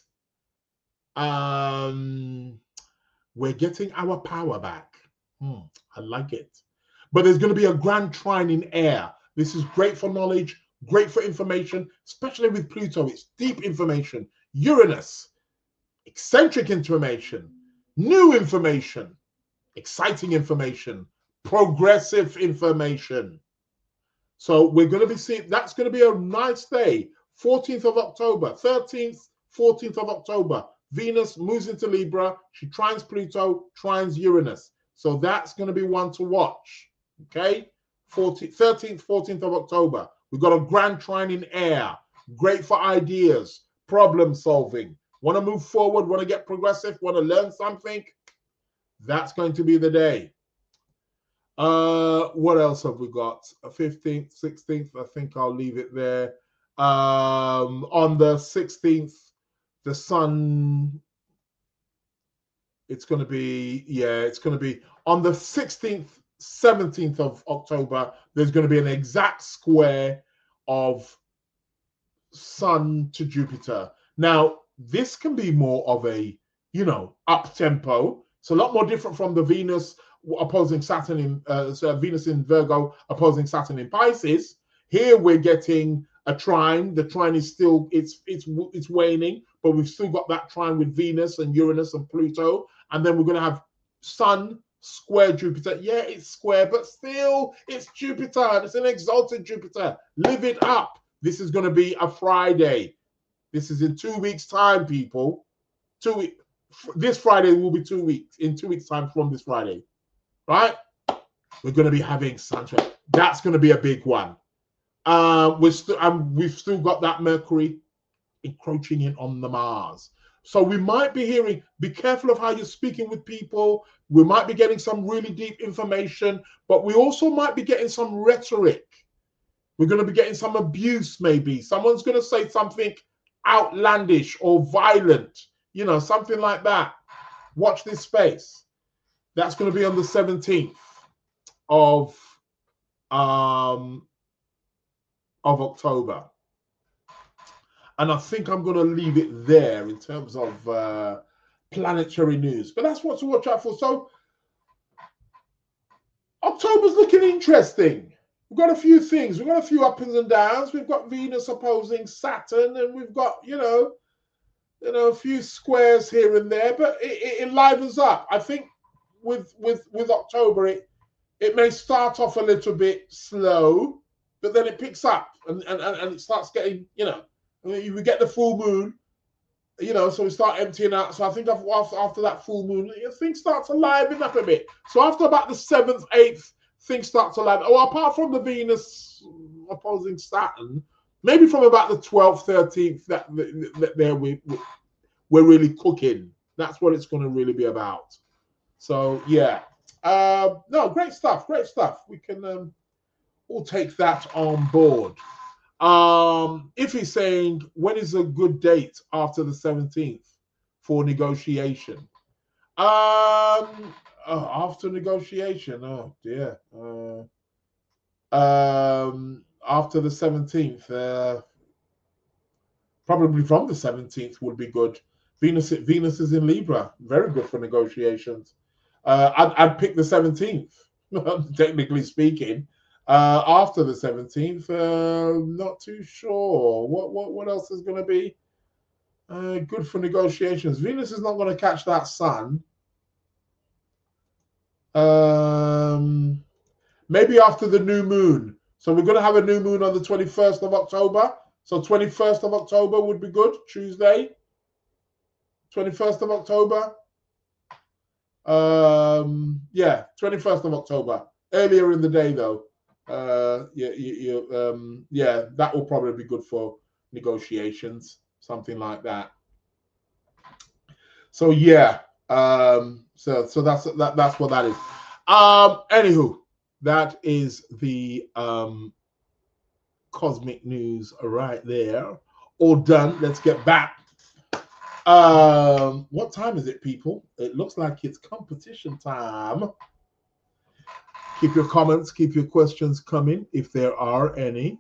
We're getting our power back. I like it. But there's going to be a grand trine in air. This is great for knowledge, great for information, especially with Pluto. It's deep information. Uranus, eccentric information, new information, exciting information, progressive information. So we're going to be seeing, that's going to be a nice day. 14th of October, 13th, 14th of October. Venus moves into Libra. She trines Pluto, trines Uranus. So that's going to be one to watch. Okay? 13th, 14th of October. We've got a grand trine in air. Great for ideas, problem solving. Want to move forward, want to get progressive, want to learn something? That's going to be the day. What else have we got? 15th, 16th, I think I'll leave it there. On the 16th, the Sun, it's going to be on the 16th, 17th of October, there's going to be an exact square of Sun to Jupiter. Now, this can be more of a, up tempo. It's a lot more different from the Venus opposing Saturn in Venus in Virgo opposing Saturn in Pisces. Here we're getting a trine. The trine is still it's waning, but we've still got that trine with Venus and Uranus and Pluto, and then we're going to have Sun square Jupiter. Yeah, it's square, but still it's Jupiter. It's an exalted Jupiter. Live it up. This is going to be a Friday. This is in 2 weeks' time, people. 2 weeks. This Friday will be 2 weeks. In 2 weeks' time from this Friday, right? We're going to be having sunshine. That's going to be a big one. We've still got that Mercury encroaching in on the Mars. So we might be hearing, be careful of how you're speaking with people. We might be getting some really deep information, but we also might be getting some rhetoric. We're going to be getting some abuse, maybe. Someone's going to say something outlandish or violent, something like that. Watch this space. That's going to be on the 17th of October. And I think I'm going to leave it there in terms of planetary news. But that's what to watch out for. So October's looking interesting. We've got a few things. We've got a few ups and downs. We've got Venus opposing Saturn, and we've got, a few squares here and there. But it livens up. I think with October, it may start off a little bit slow, but then it picks up and it starts getting, we get the full moon, so we start emptying out. So I think after that full moon, things start to liven up a bit. So after about the 7th, 8th, things start to liven. Oh, apart from the Venus opposing Saturn, maybe from about the 12th, 13th, that there we're really cooking. That's what it's going to really be about. So yeah, no, great stuff. We can all take that on board. If he's saying when is a good date after the 17th for negotiation? After negotiation, oh dear. After the 17th, probably from the 17th would be good. Venus is in Libra, very good for negotiations. I'd pick the 17th, technically speaking. After the 17th, not too sure. What else is going to be good for negotiations? Venus is not going to catch that sun. Maybe after the new moon. So we're going to have a new moon on the 21st of October. So 21st of October would be good. Tuesday, 21st of October. Yeah, 21st of October. Earlier in the day, though. Yeah, that will probably be good for negotiations, something like that. So yeah, so that's what that is. Anywho, that is the cosmic news right there. All done. Let's get back. What time is it, people? It looks like it's competition time. Keep your comments, keep your questions coming if there are any.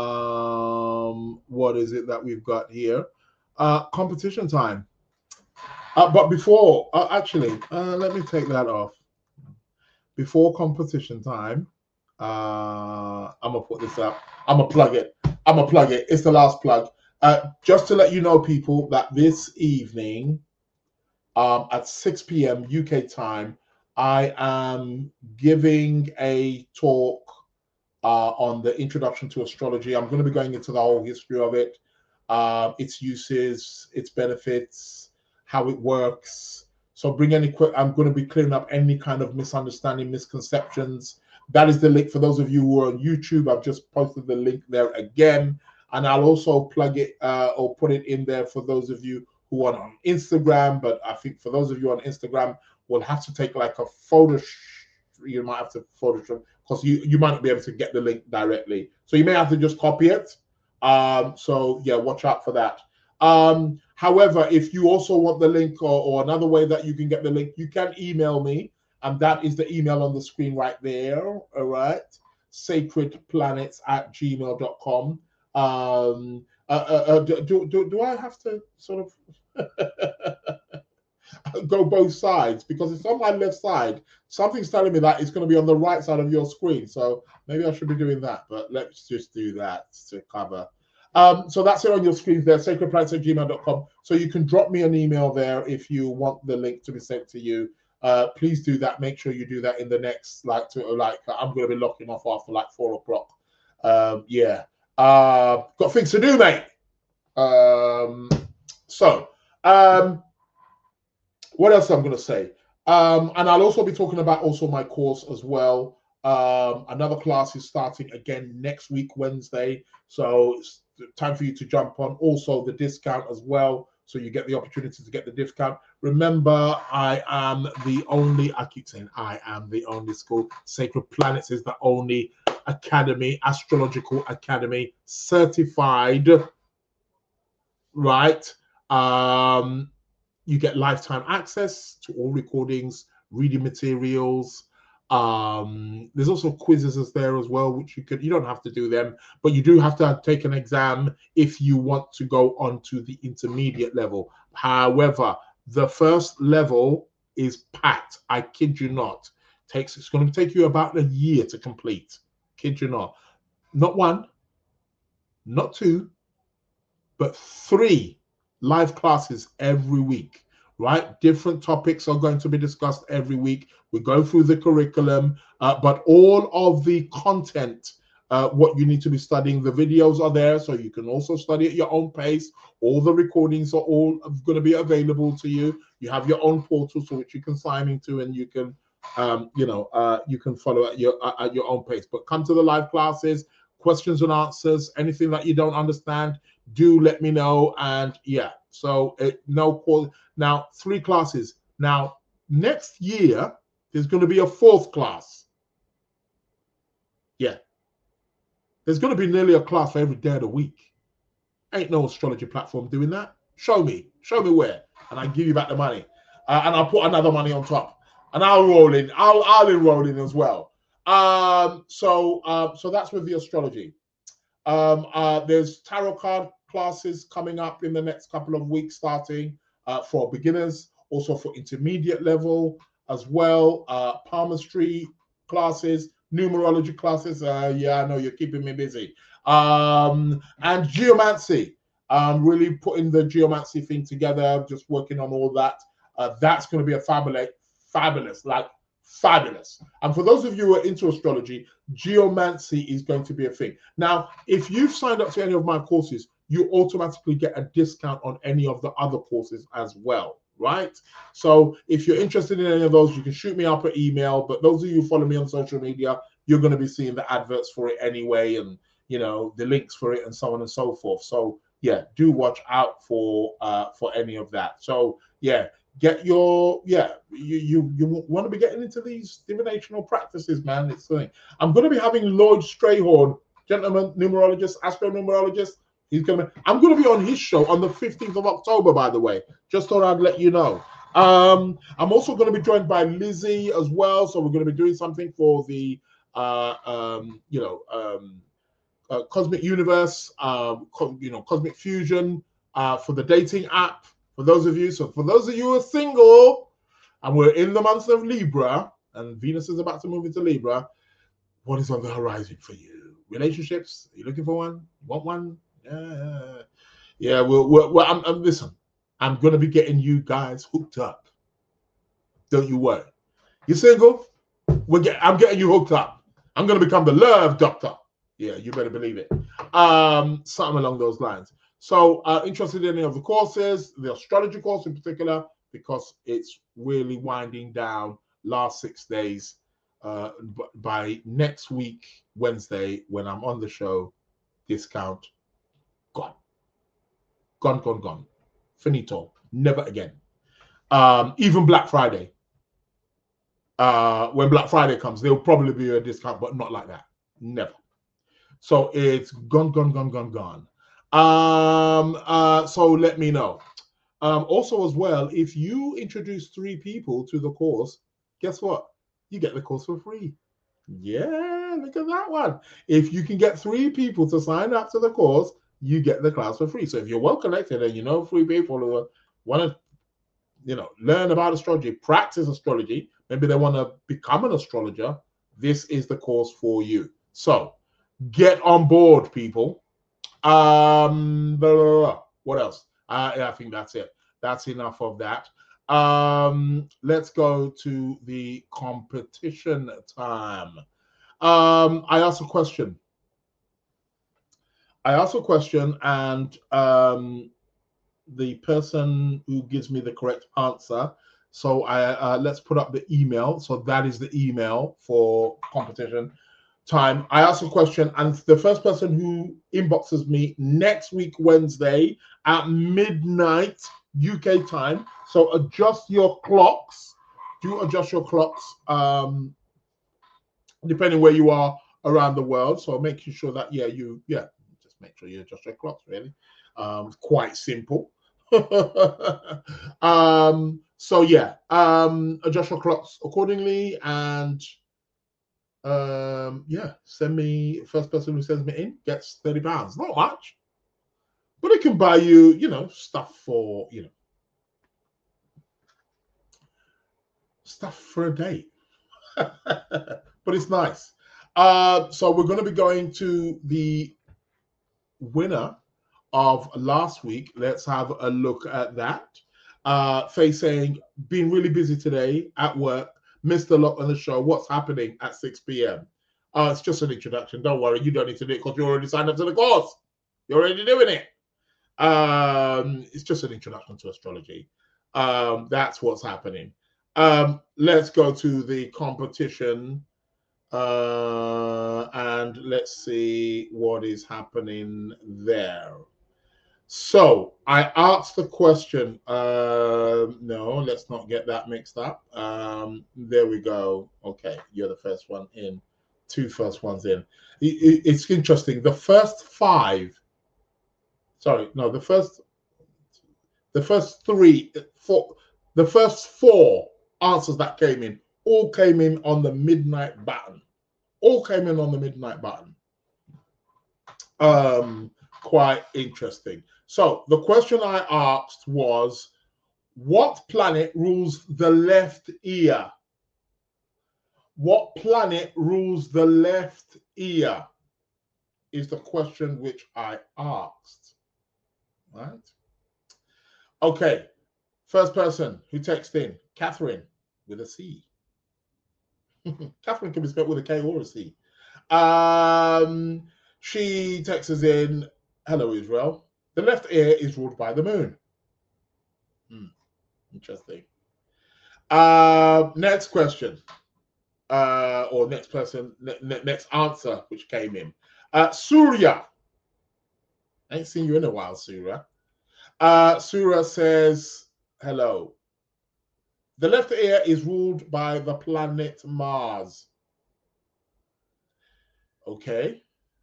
What is it that we've got here? Competition time. But before, actually, let me take that off. Before competition time, I'm gonna put this up. I'm gonna plug it. It's the last plug. Just to let you know, people, that this evening at 6 p.m. UK time, I am giving a talk on the introduction to astrology. I'm going to be going into the whole history of it, its uses, its benefits, how it works. So I'm going to be clearing up any kind of misunderstanding, misconceptions. That is the link for those of you who are on YouTube. I've just posted the link there again. And I'll also plug it or put it in there for those of you who are on Instagram. But I think for those of you on Instagram, we'll have to take like a photo. You might have to Photoshop because you might not be able to get the link directly. So you may have to just copy it. So yeah, watch out for that. However, if you also want the link or another way that you can get the link, you can email me. And that is the email on the screen right there. All right. sacredplanets@gmail.com. Do I have to sort of go both sides? Because it's on my left side. Something's telling me that it's going to be on the right side of your screen. So maybe I should be doing that. But let's just do that to cover. So that's it on your screens there, sacredplanets@gmail.com. So you can drop me an email there if you want the link to be sent to you. Please do that. Make sure you do that in the next, I'm going to be locking off after like 4 o'clock. Yeah. Got things to do, mate. What else I'm going to say? And I'll also be talking about also my course as well. Another class is starting again next week, Wednesday. So it's time for you to jump on. Also the discount as well. So you get the opportunity to get the discount. Remember, I am the only school. Sacred Planets is the only academy, astrological academy, certified, right? You get lifetime access to all recordings, reading materials. There's also quizzes there as well, which you don't have to do them, but you do have to take an exam if you want to go on to the intermediate level. However, the first level is packed. I kid you not. It's going to take you about a year to complete. Kid you not. Not 1, not 2, but 3 live classes every week. Right? Different topics are going to be discussed every week. We go through the curriculum, but all of the content what you need to be studying. The videos are there, so you can also study at your own pace. All the recordings are all going to be available to you. You have your own portal to which you can sign into, and you can, you can follow at your own pace. But come to the live classes, questions and answers, anything that you don't understand, do let me know. And yeah, so no call now. 3 classes now. Next year there's going to be a 4th class. Yeah, there's going to be nearly a class for every day of the week. Ain't no astrology platform doing that. Show me where, and I give you back the money, and I'll put another money on top, and I'll roll in. I'll enroll in as well. So that's with the astrology. There's tarot card classes coming up in the next couple of weeks, starting for beginners, also for intermediate level as well. Palmistry classes, numerology classes. Yeah, I know you're keeping me busy. And geomancy. Really putting the geomancy thing together, just working on all that. That's going to be a fabulous. And for those of you who are into astrology, geomancy is going to be a thing. Now, if you've signed up to any of my courses, you automatically get a discount on any of the other courses as well, right? So if you're interested in any of those, you can shoot me up an email. But those of you who follow me on social media, you're going to be seeing the adverts for it anyway, and the links for it and so on and so forth. So yeah, do watch out for any of that. So yeah, get your you want to be getting into these divinational practices, man. It's something. I'm going to be having Lloyd Strayhorn, gentleman numerologist, astronumerologist. I'm going to be on his show on the 15th of October, by the way. Just thought I'd let you know. I'm also going to be joined by Lizzie as well. So we're going to be doing something for the Cosmic Universe, Cosmic Fusion, for the dating app. For those of you who are single, and we're in the month of Libra, and Venus is about to move into Libra, what is on the horizon for you? Relationships? Are you looking for one? You want one? Yeah. Listen, I'm going to be getting you guys hooked up. Don't you worry. You're single? I'm getting you hooked up. I'm going to become the love doctor. Yeah, you better believe it. Something along those lines. So interested in any of the courses, the astrology course in particular, because it's really winding down. Last 6 days. By next week, Wednesday, when I'm on the show, discount gone. Finito. Never again. Even Black Friday. When Black Friday comes, there'll probably be a discount, but not like that. Never. So it's gone. So let me know. Also as well, if you introduce 3 people to the course, guess what? You get the course for free. Yeah, look at that one. If you can get 3 people to sign up to the course, you get the class for free. So if you're well connected and you know 3 people who want to, learn about astrology, practice astrology, maybe they want to become an astrologer, this is the course for you. So get on board, people. What else? I think that's it. That's enough of that. Let's go to the competition time. I asked a question, and the person who gives me the correct answer. So let's put up the email. So that is the email for competition time. I asked a question, and the first person who inboxes me next week, Wednesday at midnight UK time. So adjust your clocks. Do adjust your clocks, depending where you are around the world. So making sure that just make sure you adjust your clocks. Really, quite simple. Adjust your clocks accordingly, and send me. First person who sends me in gets £30. Not much, but it can buy you, stuff for, stuff for a day. But it's nice. So we're going to be going to the winner of last week. Let's have a look at that. Faye saying, been really busy today at work. Missed a lot on the show. What's happening at 6 p.m.? Oh, it's just an introduction. Don't worry, you don't need to do it because you already signed up to the course. You're already doing it. It's just an introduction to astrology. That's what's happening. Let's go to the competition and let's see what is happening there. So I asked the question. No, let's not get that mixed up. There we go. Okay, you're the first one in. Two first ones in. It's interesting. The first five. Sorry, no, the first four answers that came in all came in on the midnight button. All came in on the midnight button. Quite interesting. So the question I asked was, what planet rules the left ear? What planet rules the left ear is the question which I asked. Right? Okay. First person who texted in, Catherine with a C. Catherine can be spelled with a K or a C. She texts us in, hello Israel. The left ear is ruled by the moon. Interesting. Next question. Or next person, next answer which came in. Surya. I ain't seen you in a while, Surya. Surya says, hello. The left ear is ruled by the planet Mars. Okay.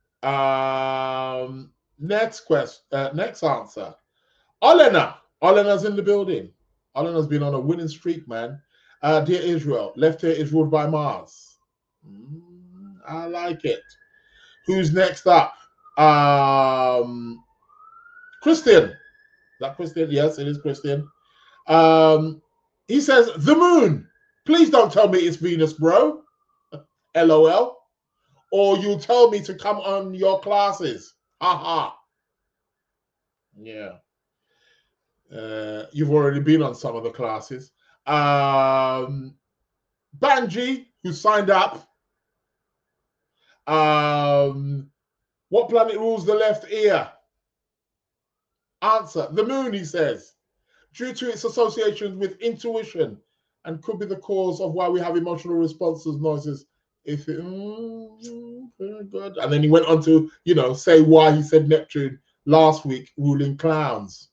Next question. Next answer. Olena. Olena's in the building. Olena's been on a winning streak, man. Dear Israel, left ear is ruled by Mars. I like it. Who's next up? Christian. Is that Christian? Yes, it is Christian. He says, the moon. Please don't tell me it's Venus, bro. LOL. Or you'll tell me to come on your classes. Haha. Yeah. You've already been on some of the classes. Banji, who signed up. What planet rules the left ear? Answer, the moon, he says, due to its association with intuition and could be the cause of why we have emotional responses, noises. If it, very good. And then he went on to, say why he said Neptune last week ruling clowns.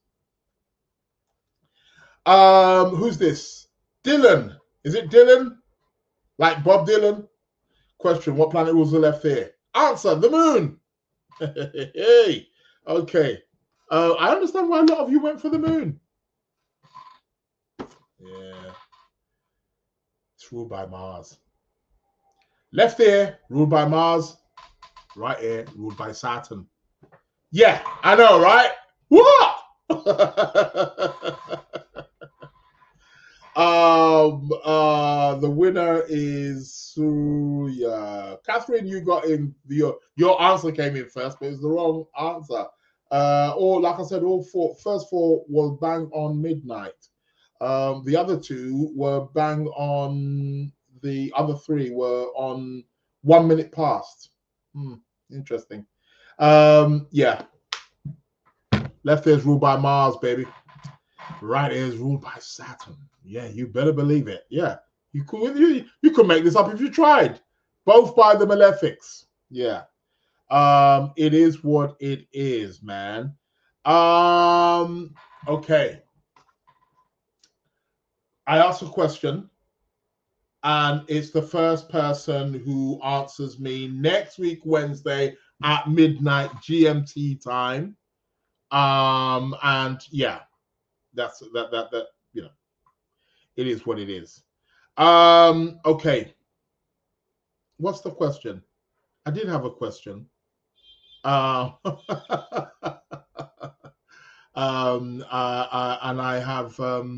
Who's this? Dylan. Is it Dylan? Like Bob Dylan? Question, what planet rules the left ear? Answer, the moon. Hey, okay. I understand why a lot of you went for the moon. Yeah. It's ruled by Mars. Left ear ruled by Mars. Right ear ruled by Saturn. Yeah, I know, right? What? The winner is Surya. Catherine, you got in your answer came in first, but it's the wrong answer. Or like I said, first four was bang on midnight. The other two were bang on. The other three were on 1 minute past. Interesting. Yeah. Left ear is ruled by Mars, baby. Right ear is ruled by Saturn. Yeah, you better believe it. Yeah, you could make this up if you tried. Both by the malefics. Yeah. It is what it is, man. Okay. I asked a question, and it's the first person who answers me next week, Wednesday at midnight GMT time. And yeah, that's that it is what it is. Okay. What's the question? I did have a question. And I have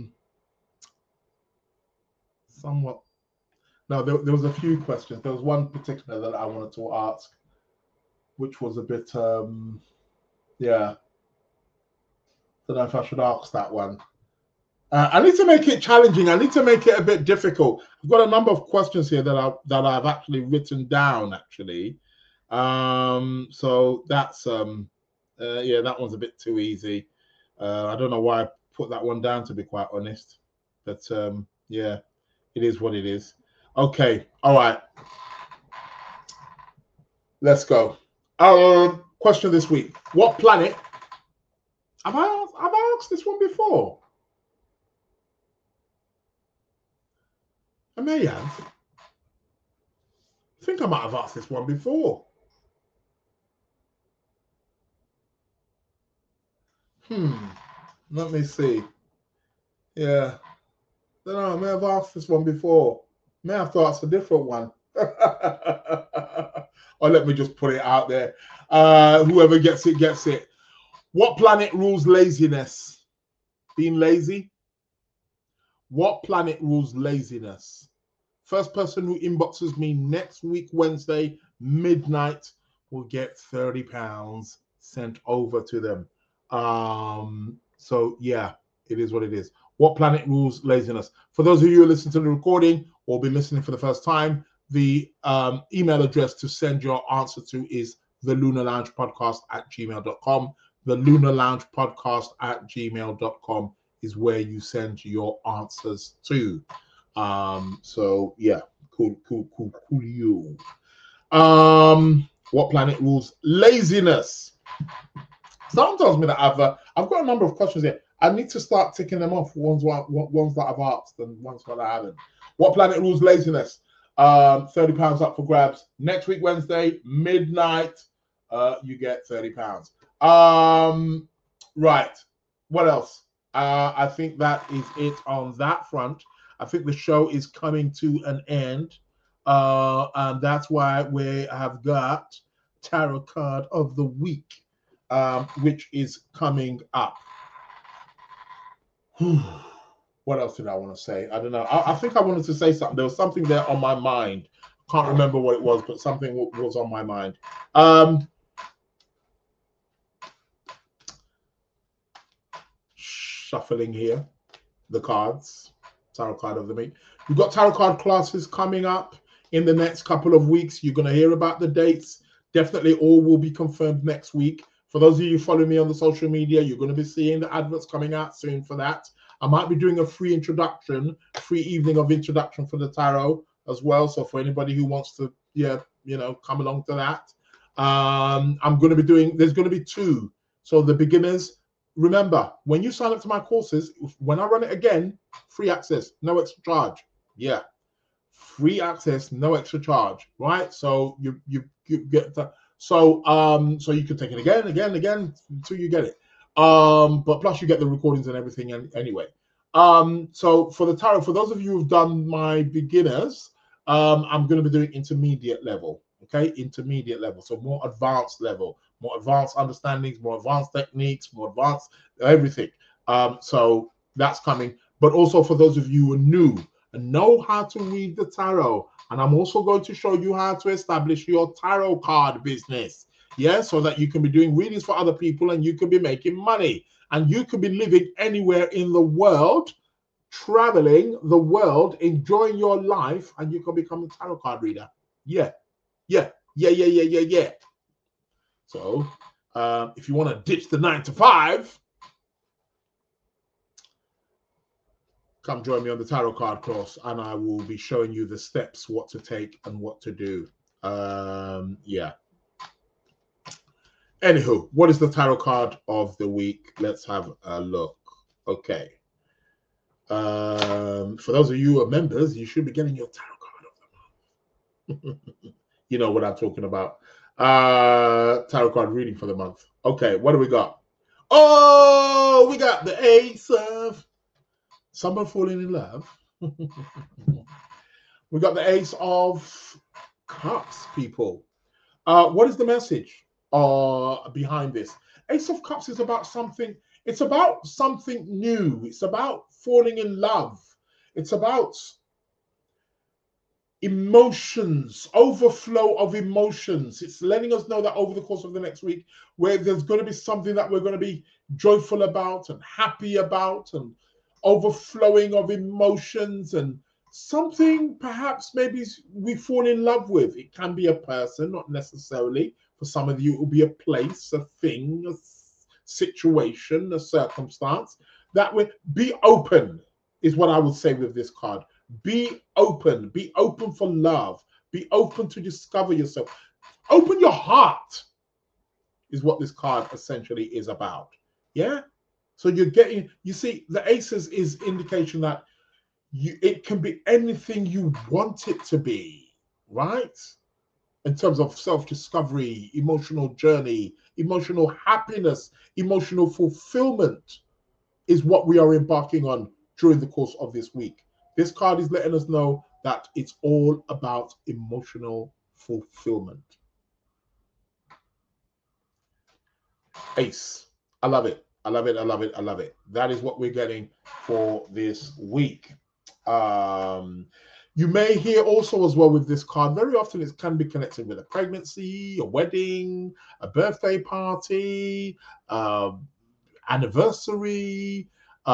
somewhat. No, there was a few questions. There was one particular that I wanted to ask, which was a bit, yeah. Don't know if I should ask that one. I need to make it challenging. I need to make it a bit difficult. I've got a number of questions here that I've actually written down. Actually, so that's yeah, that one's a bit too easy. I don't know why I put that one down, to be quite honest. But yeah, it is what it is. Okay, all right. Let's go. Question this week: what planet? Have I asked this one before? I may have. I think I might have asked this one before. Let me see. Yeah. I don't know, I may have asked this one before. May have to ask a different one. Or let me just put it out there. Whoever gets it, gets it. What planet rules laziness? Being lazy? What planet rules laziness? First person who inboxes me next week, Wednesday, midnight, will get £30 sent over to them. So yeah, it is what it is. What planet rules laziness? For those of you who listen to the recording or be listening for the first time, the email address to send your answer to is thelunarloungepodcast@gmail.com. thelunarloungepodcast@gmail.com is where you send your answers to. So yeah, cool. You. What planet rules laziness? Someone tells me that I've got a number of questions here. I need to start ticking them off, ones that I've asked and ones that I haven't. What planet rules laziness? £30 up for grabs. Next week, Wednesday, midnight, you get £30. Right. What else? I think that is it on that front. I think the show is coming to an end. And that's why we have got Tarot Card of the Week, which is coming up. What else did I want to say? I don't know. I think I wanted to say something. There was something there on my mind. Can't remember what it was, but something was on my mind. Shuffling here, the cards, Tarot Card of the Week. We've got Tarot Card classes coming up in the next couple of weeks. You're going to hear about the dates. Definitely all will be confirmed next week. For those of you who follow me on the social media, you're going to be seeing the adverts coming out soon for that. I might be doing a free evening of introduction for the tarot as well. So for anybody who wants to, come along to that, I'm going to be there's going to be two. So the beginners, remember, when you sign up to my courses, when I run it again, free access, no extra charge. Yeah, free access, no extra charge, right? So you get that. So you can take it again until you get it. But plus you get the recordings and everything anyway. So for the tarot, for those of you who've done my beginners, I'm going to be doing intermediate level. Okay, intermediate level. So more advanced level, more advanced understandings, more advanced techniques, more advanced everything. So that's coming. But also for those of you who are new and know how to read the tarot, and I'm also going to show you how to establish your tarot card business. Yeah, so that you can be doing readings for other people and you can be making money and you can be living anywhere in the world, traveling the world, enjoying your life, and you can become a tarot card reader. Yeah. So if you want to ditch the 9-to-5, come join me on the tarot card course and I will be showing you the steps, what to take and what to do. Yeah. Anywho, what is the tarot card of the week? Let's have a look. Okay. For those of you who are members, you should be getting your tarot card of the month. You know what I'm talking about. Tarot card reading for the month. Okay, what do we got? Oh, we got the Ace of Someone Falling in Love. We got the Ace of Cups, people. What is the message behind this? Ace of Cups is about something. It's about something new. It's about falling in love. It's about emotions, overflow of emotions. It's letting us know that over the course of the next week, where there's going to be something that we're going to be joyful about and happy about and overflowing of emotions and something perhaps maybe we fall in love with. It can be a person, not necessarily. For some of you, it will be a place, a thing, a situation, a circumstance. That way, be open is what I would say with this card. Be open for love, be open to discover yourself. Open your heart is what this card essentially is about. Yeah. So you're getting, you see, the aces is indication that it can be anything you want it to be, right? In terms of self-discovery, emotional journey, emotional happiness, emotional fulfillment is what we are embarking on during the course of this week. This card is letting us know that it's all about emotional fulfillment. Ace. I love it. I love it. I love it. I love it. That is what we're getting for this week. You may hear also as well with this card, very often it can be connected with a pregnancy, a wedding, a birthday party, anniversary,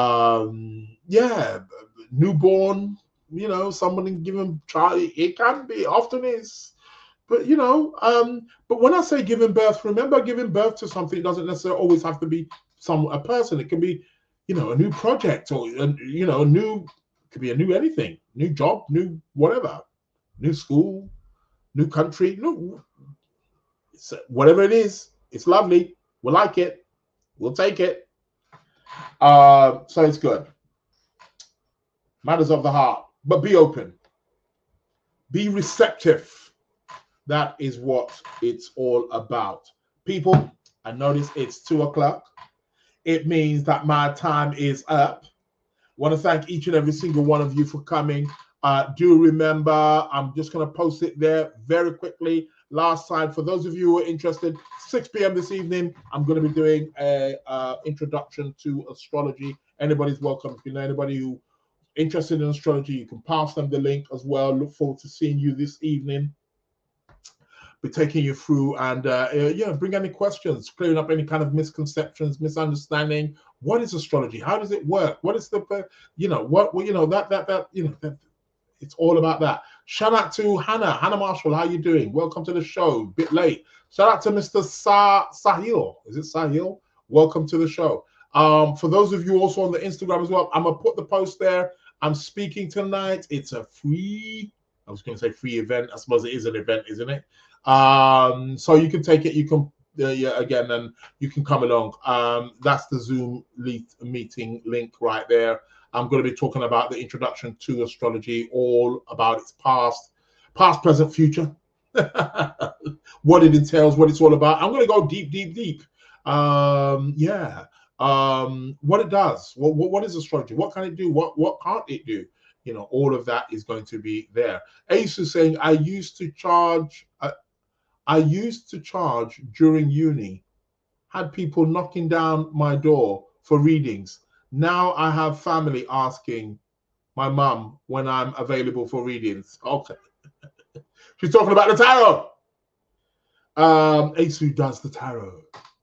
newborn, someone giving child. It can be, often is. But, but when I say giving birth, remember giving birth to something doesn't necessarily always have to be a person. It can be, a new project or, could be a new anything, new job, new whatever, new school, new country, whatever it is. It's lovely. We'll like it. We'll take it. So it's good. Matters of the heart, but be open. Be receptive. That is what it's all about. People, I notice it's 2:00. It means that my time is up. Want to thank each and every single one of you for coming. Do remember, I'm just going to post it there very quickly. Last time, for those of you who are interested, 6 p.m. this evening, I'm going to be doing a introduction to astrology. Anybody's welcome. If you know anybody who interested in astrology, you can pass them the link as well. Look forward to seeing you this evening. Be taking you through and bring any questions, clearing up any kind of misconceptions, misunderstanding. What is astrology? How does it work? What is the it's all about that. Shout out to Hannah Marshall. How you doing? Welcome to the show. Bit late. Shout out to Mr. Sahil. Is it Sahil? Welcome to the show. For those of you also on the Instagram as well, I'm gonna put the post there. I'm speaking tonight. It's a free, I was going to say free event. I suppose it is an event, isn't it? So you can take it, you can again, and you can come along. That's the Zoom meeting link right there. I'm going to be talking about the introduction to astrology, all about its past, present, future, what it entails, what it's all about. I'm going to go deep. What it does, what is astrology, what can it do, what can't it do? All of that is going to be there. Ace is saying, I used to charge during uni, had people knocking down my door for readings. Now I have family asking my mum when I'm available for readings. Okay. She's talking about the tarot. Ace who does the tarot.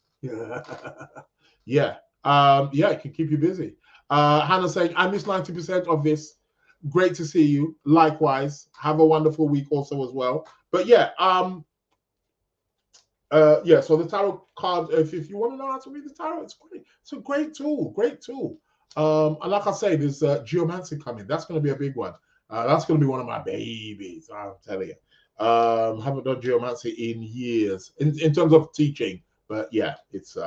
Yeah. It can keep you busy. Hannah saying, I missed 90% of this. Great to see you. Likewise. Have a wonderful week also as well. But so the tarot card, if you want to know how to read the tarot, it's great. It's a great tool. And like I say, there's geomancy coming. That's going to be a big one. That's going to be one of my babies, I'm telling you. Haven't done geomancy in years in terms of teaching. But it's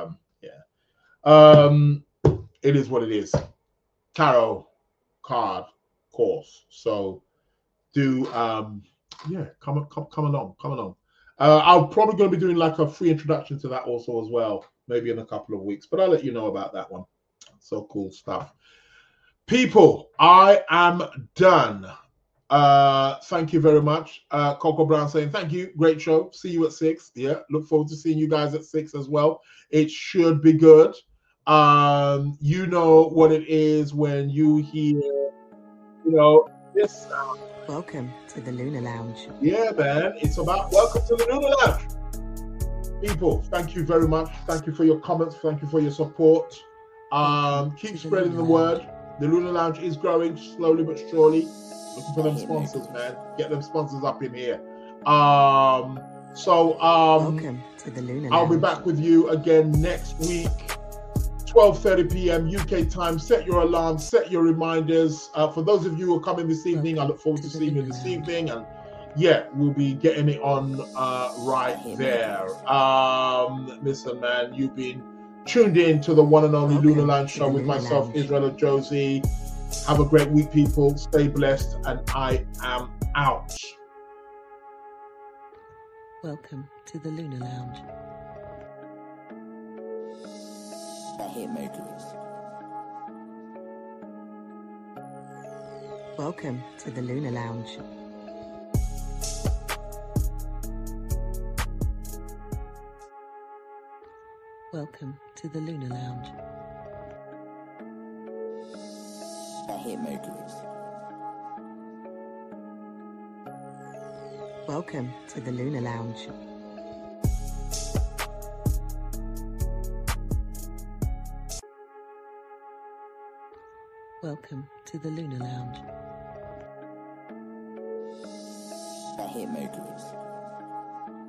it is what it is. Tarot card course. So do come along. I'm probably going to be doing like a free introduction to that also as well, maybe in a couple of weeks, but I'll let you know about that one. So cool stuff. People, I am done. Thank you very much. Coco Brown saying thank you. Great show. See you at 6. Yeah, look forward to seeing you guys at 6 as well. It should be good. You know what it is when you hear, this sound. Welcome to the Lunar Lounge. Yeah, man. It's about welcome to the Lunar Lounge. People, thank you very much. Thank you for your comments. Thank you for your support. Keep spreading the word. The Lunar Lounge is growing slowly but surely. Looking for them sponsors, man. Get them sponsors up in here. Welcome to the Lunar Lounge. I'll be back with you again next week, 12:30 p.m. UK time. Set your alarms, set your reminders. For those of you who are coming this evening, I look forward to seeing you this evening. And yeah, we'll be getting it on right there. Listen, man, you've been tuned in to the one and only Lunar Lounge show with myself, Israel Josie. Have a great week, people. Stay blessed, and I am out. Welcome to the Lunar Lounge. The Hitmakers. Welcome to the Lunar Lounge. Welcome to the Lunar Lounge. The Hitmakers. Welcome to the Lunar Lounge. Welcome to the Lunar Lounge. The Hitmakers.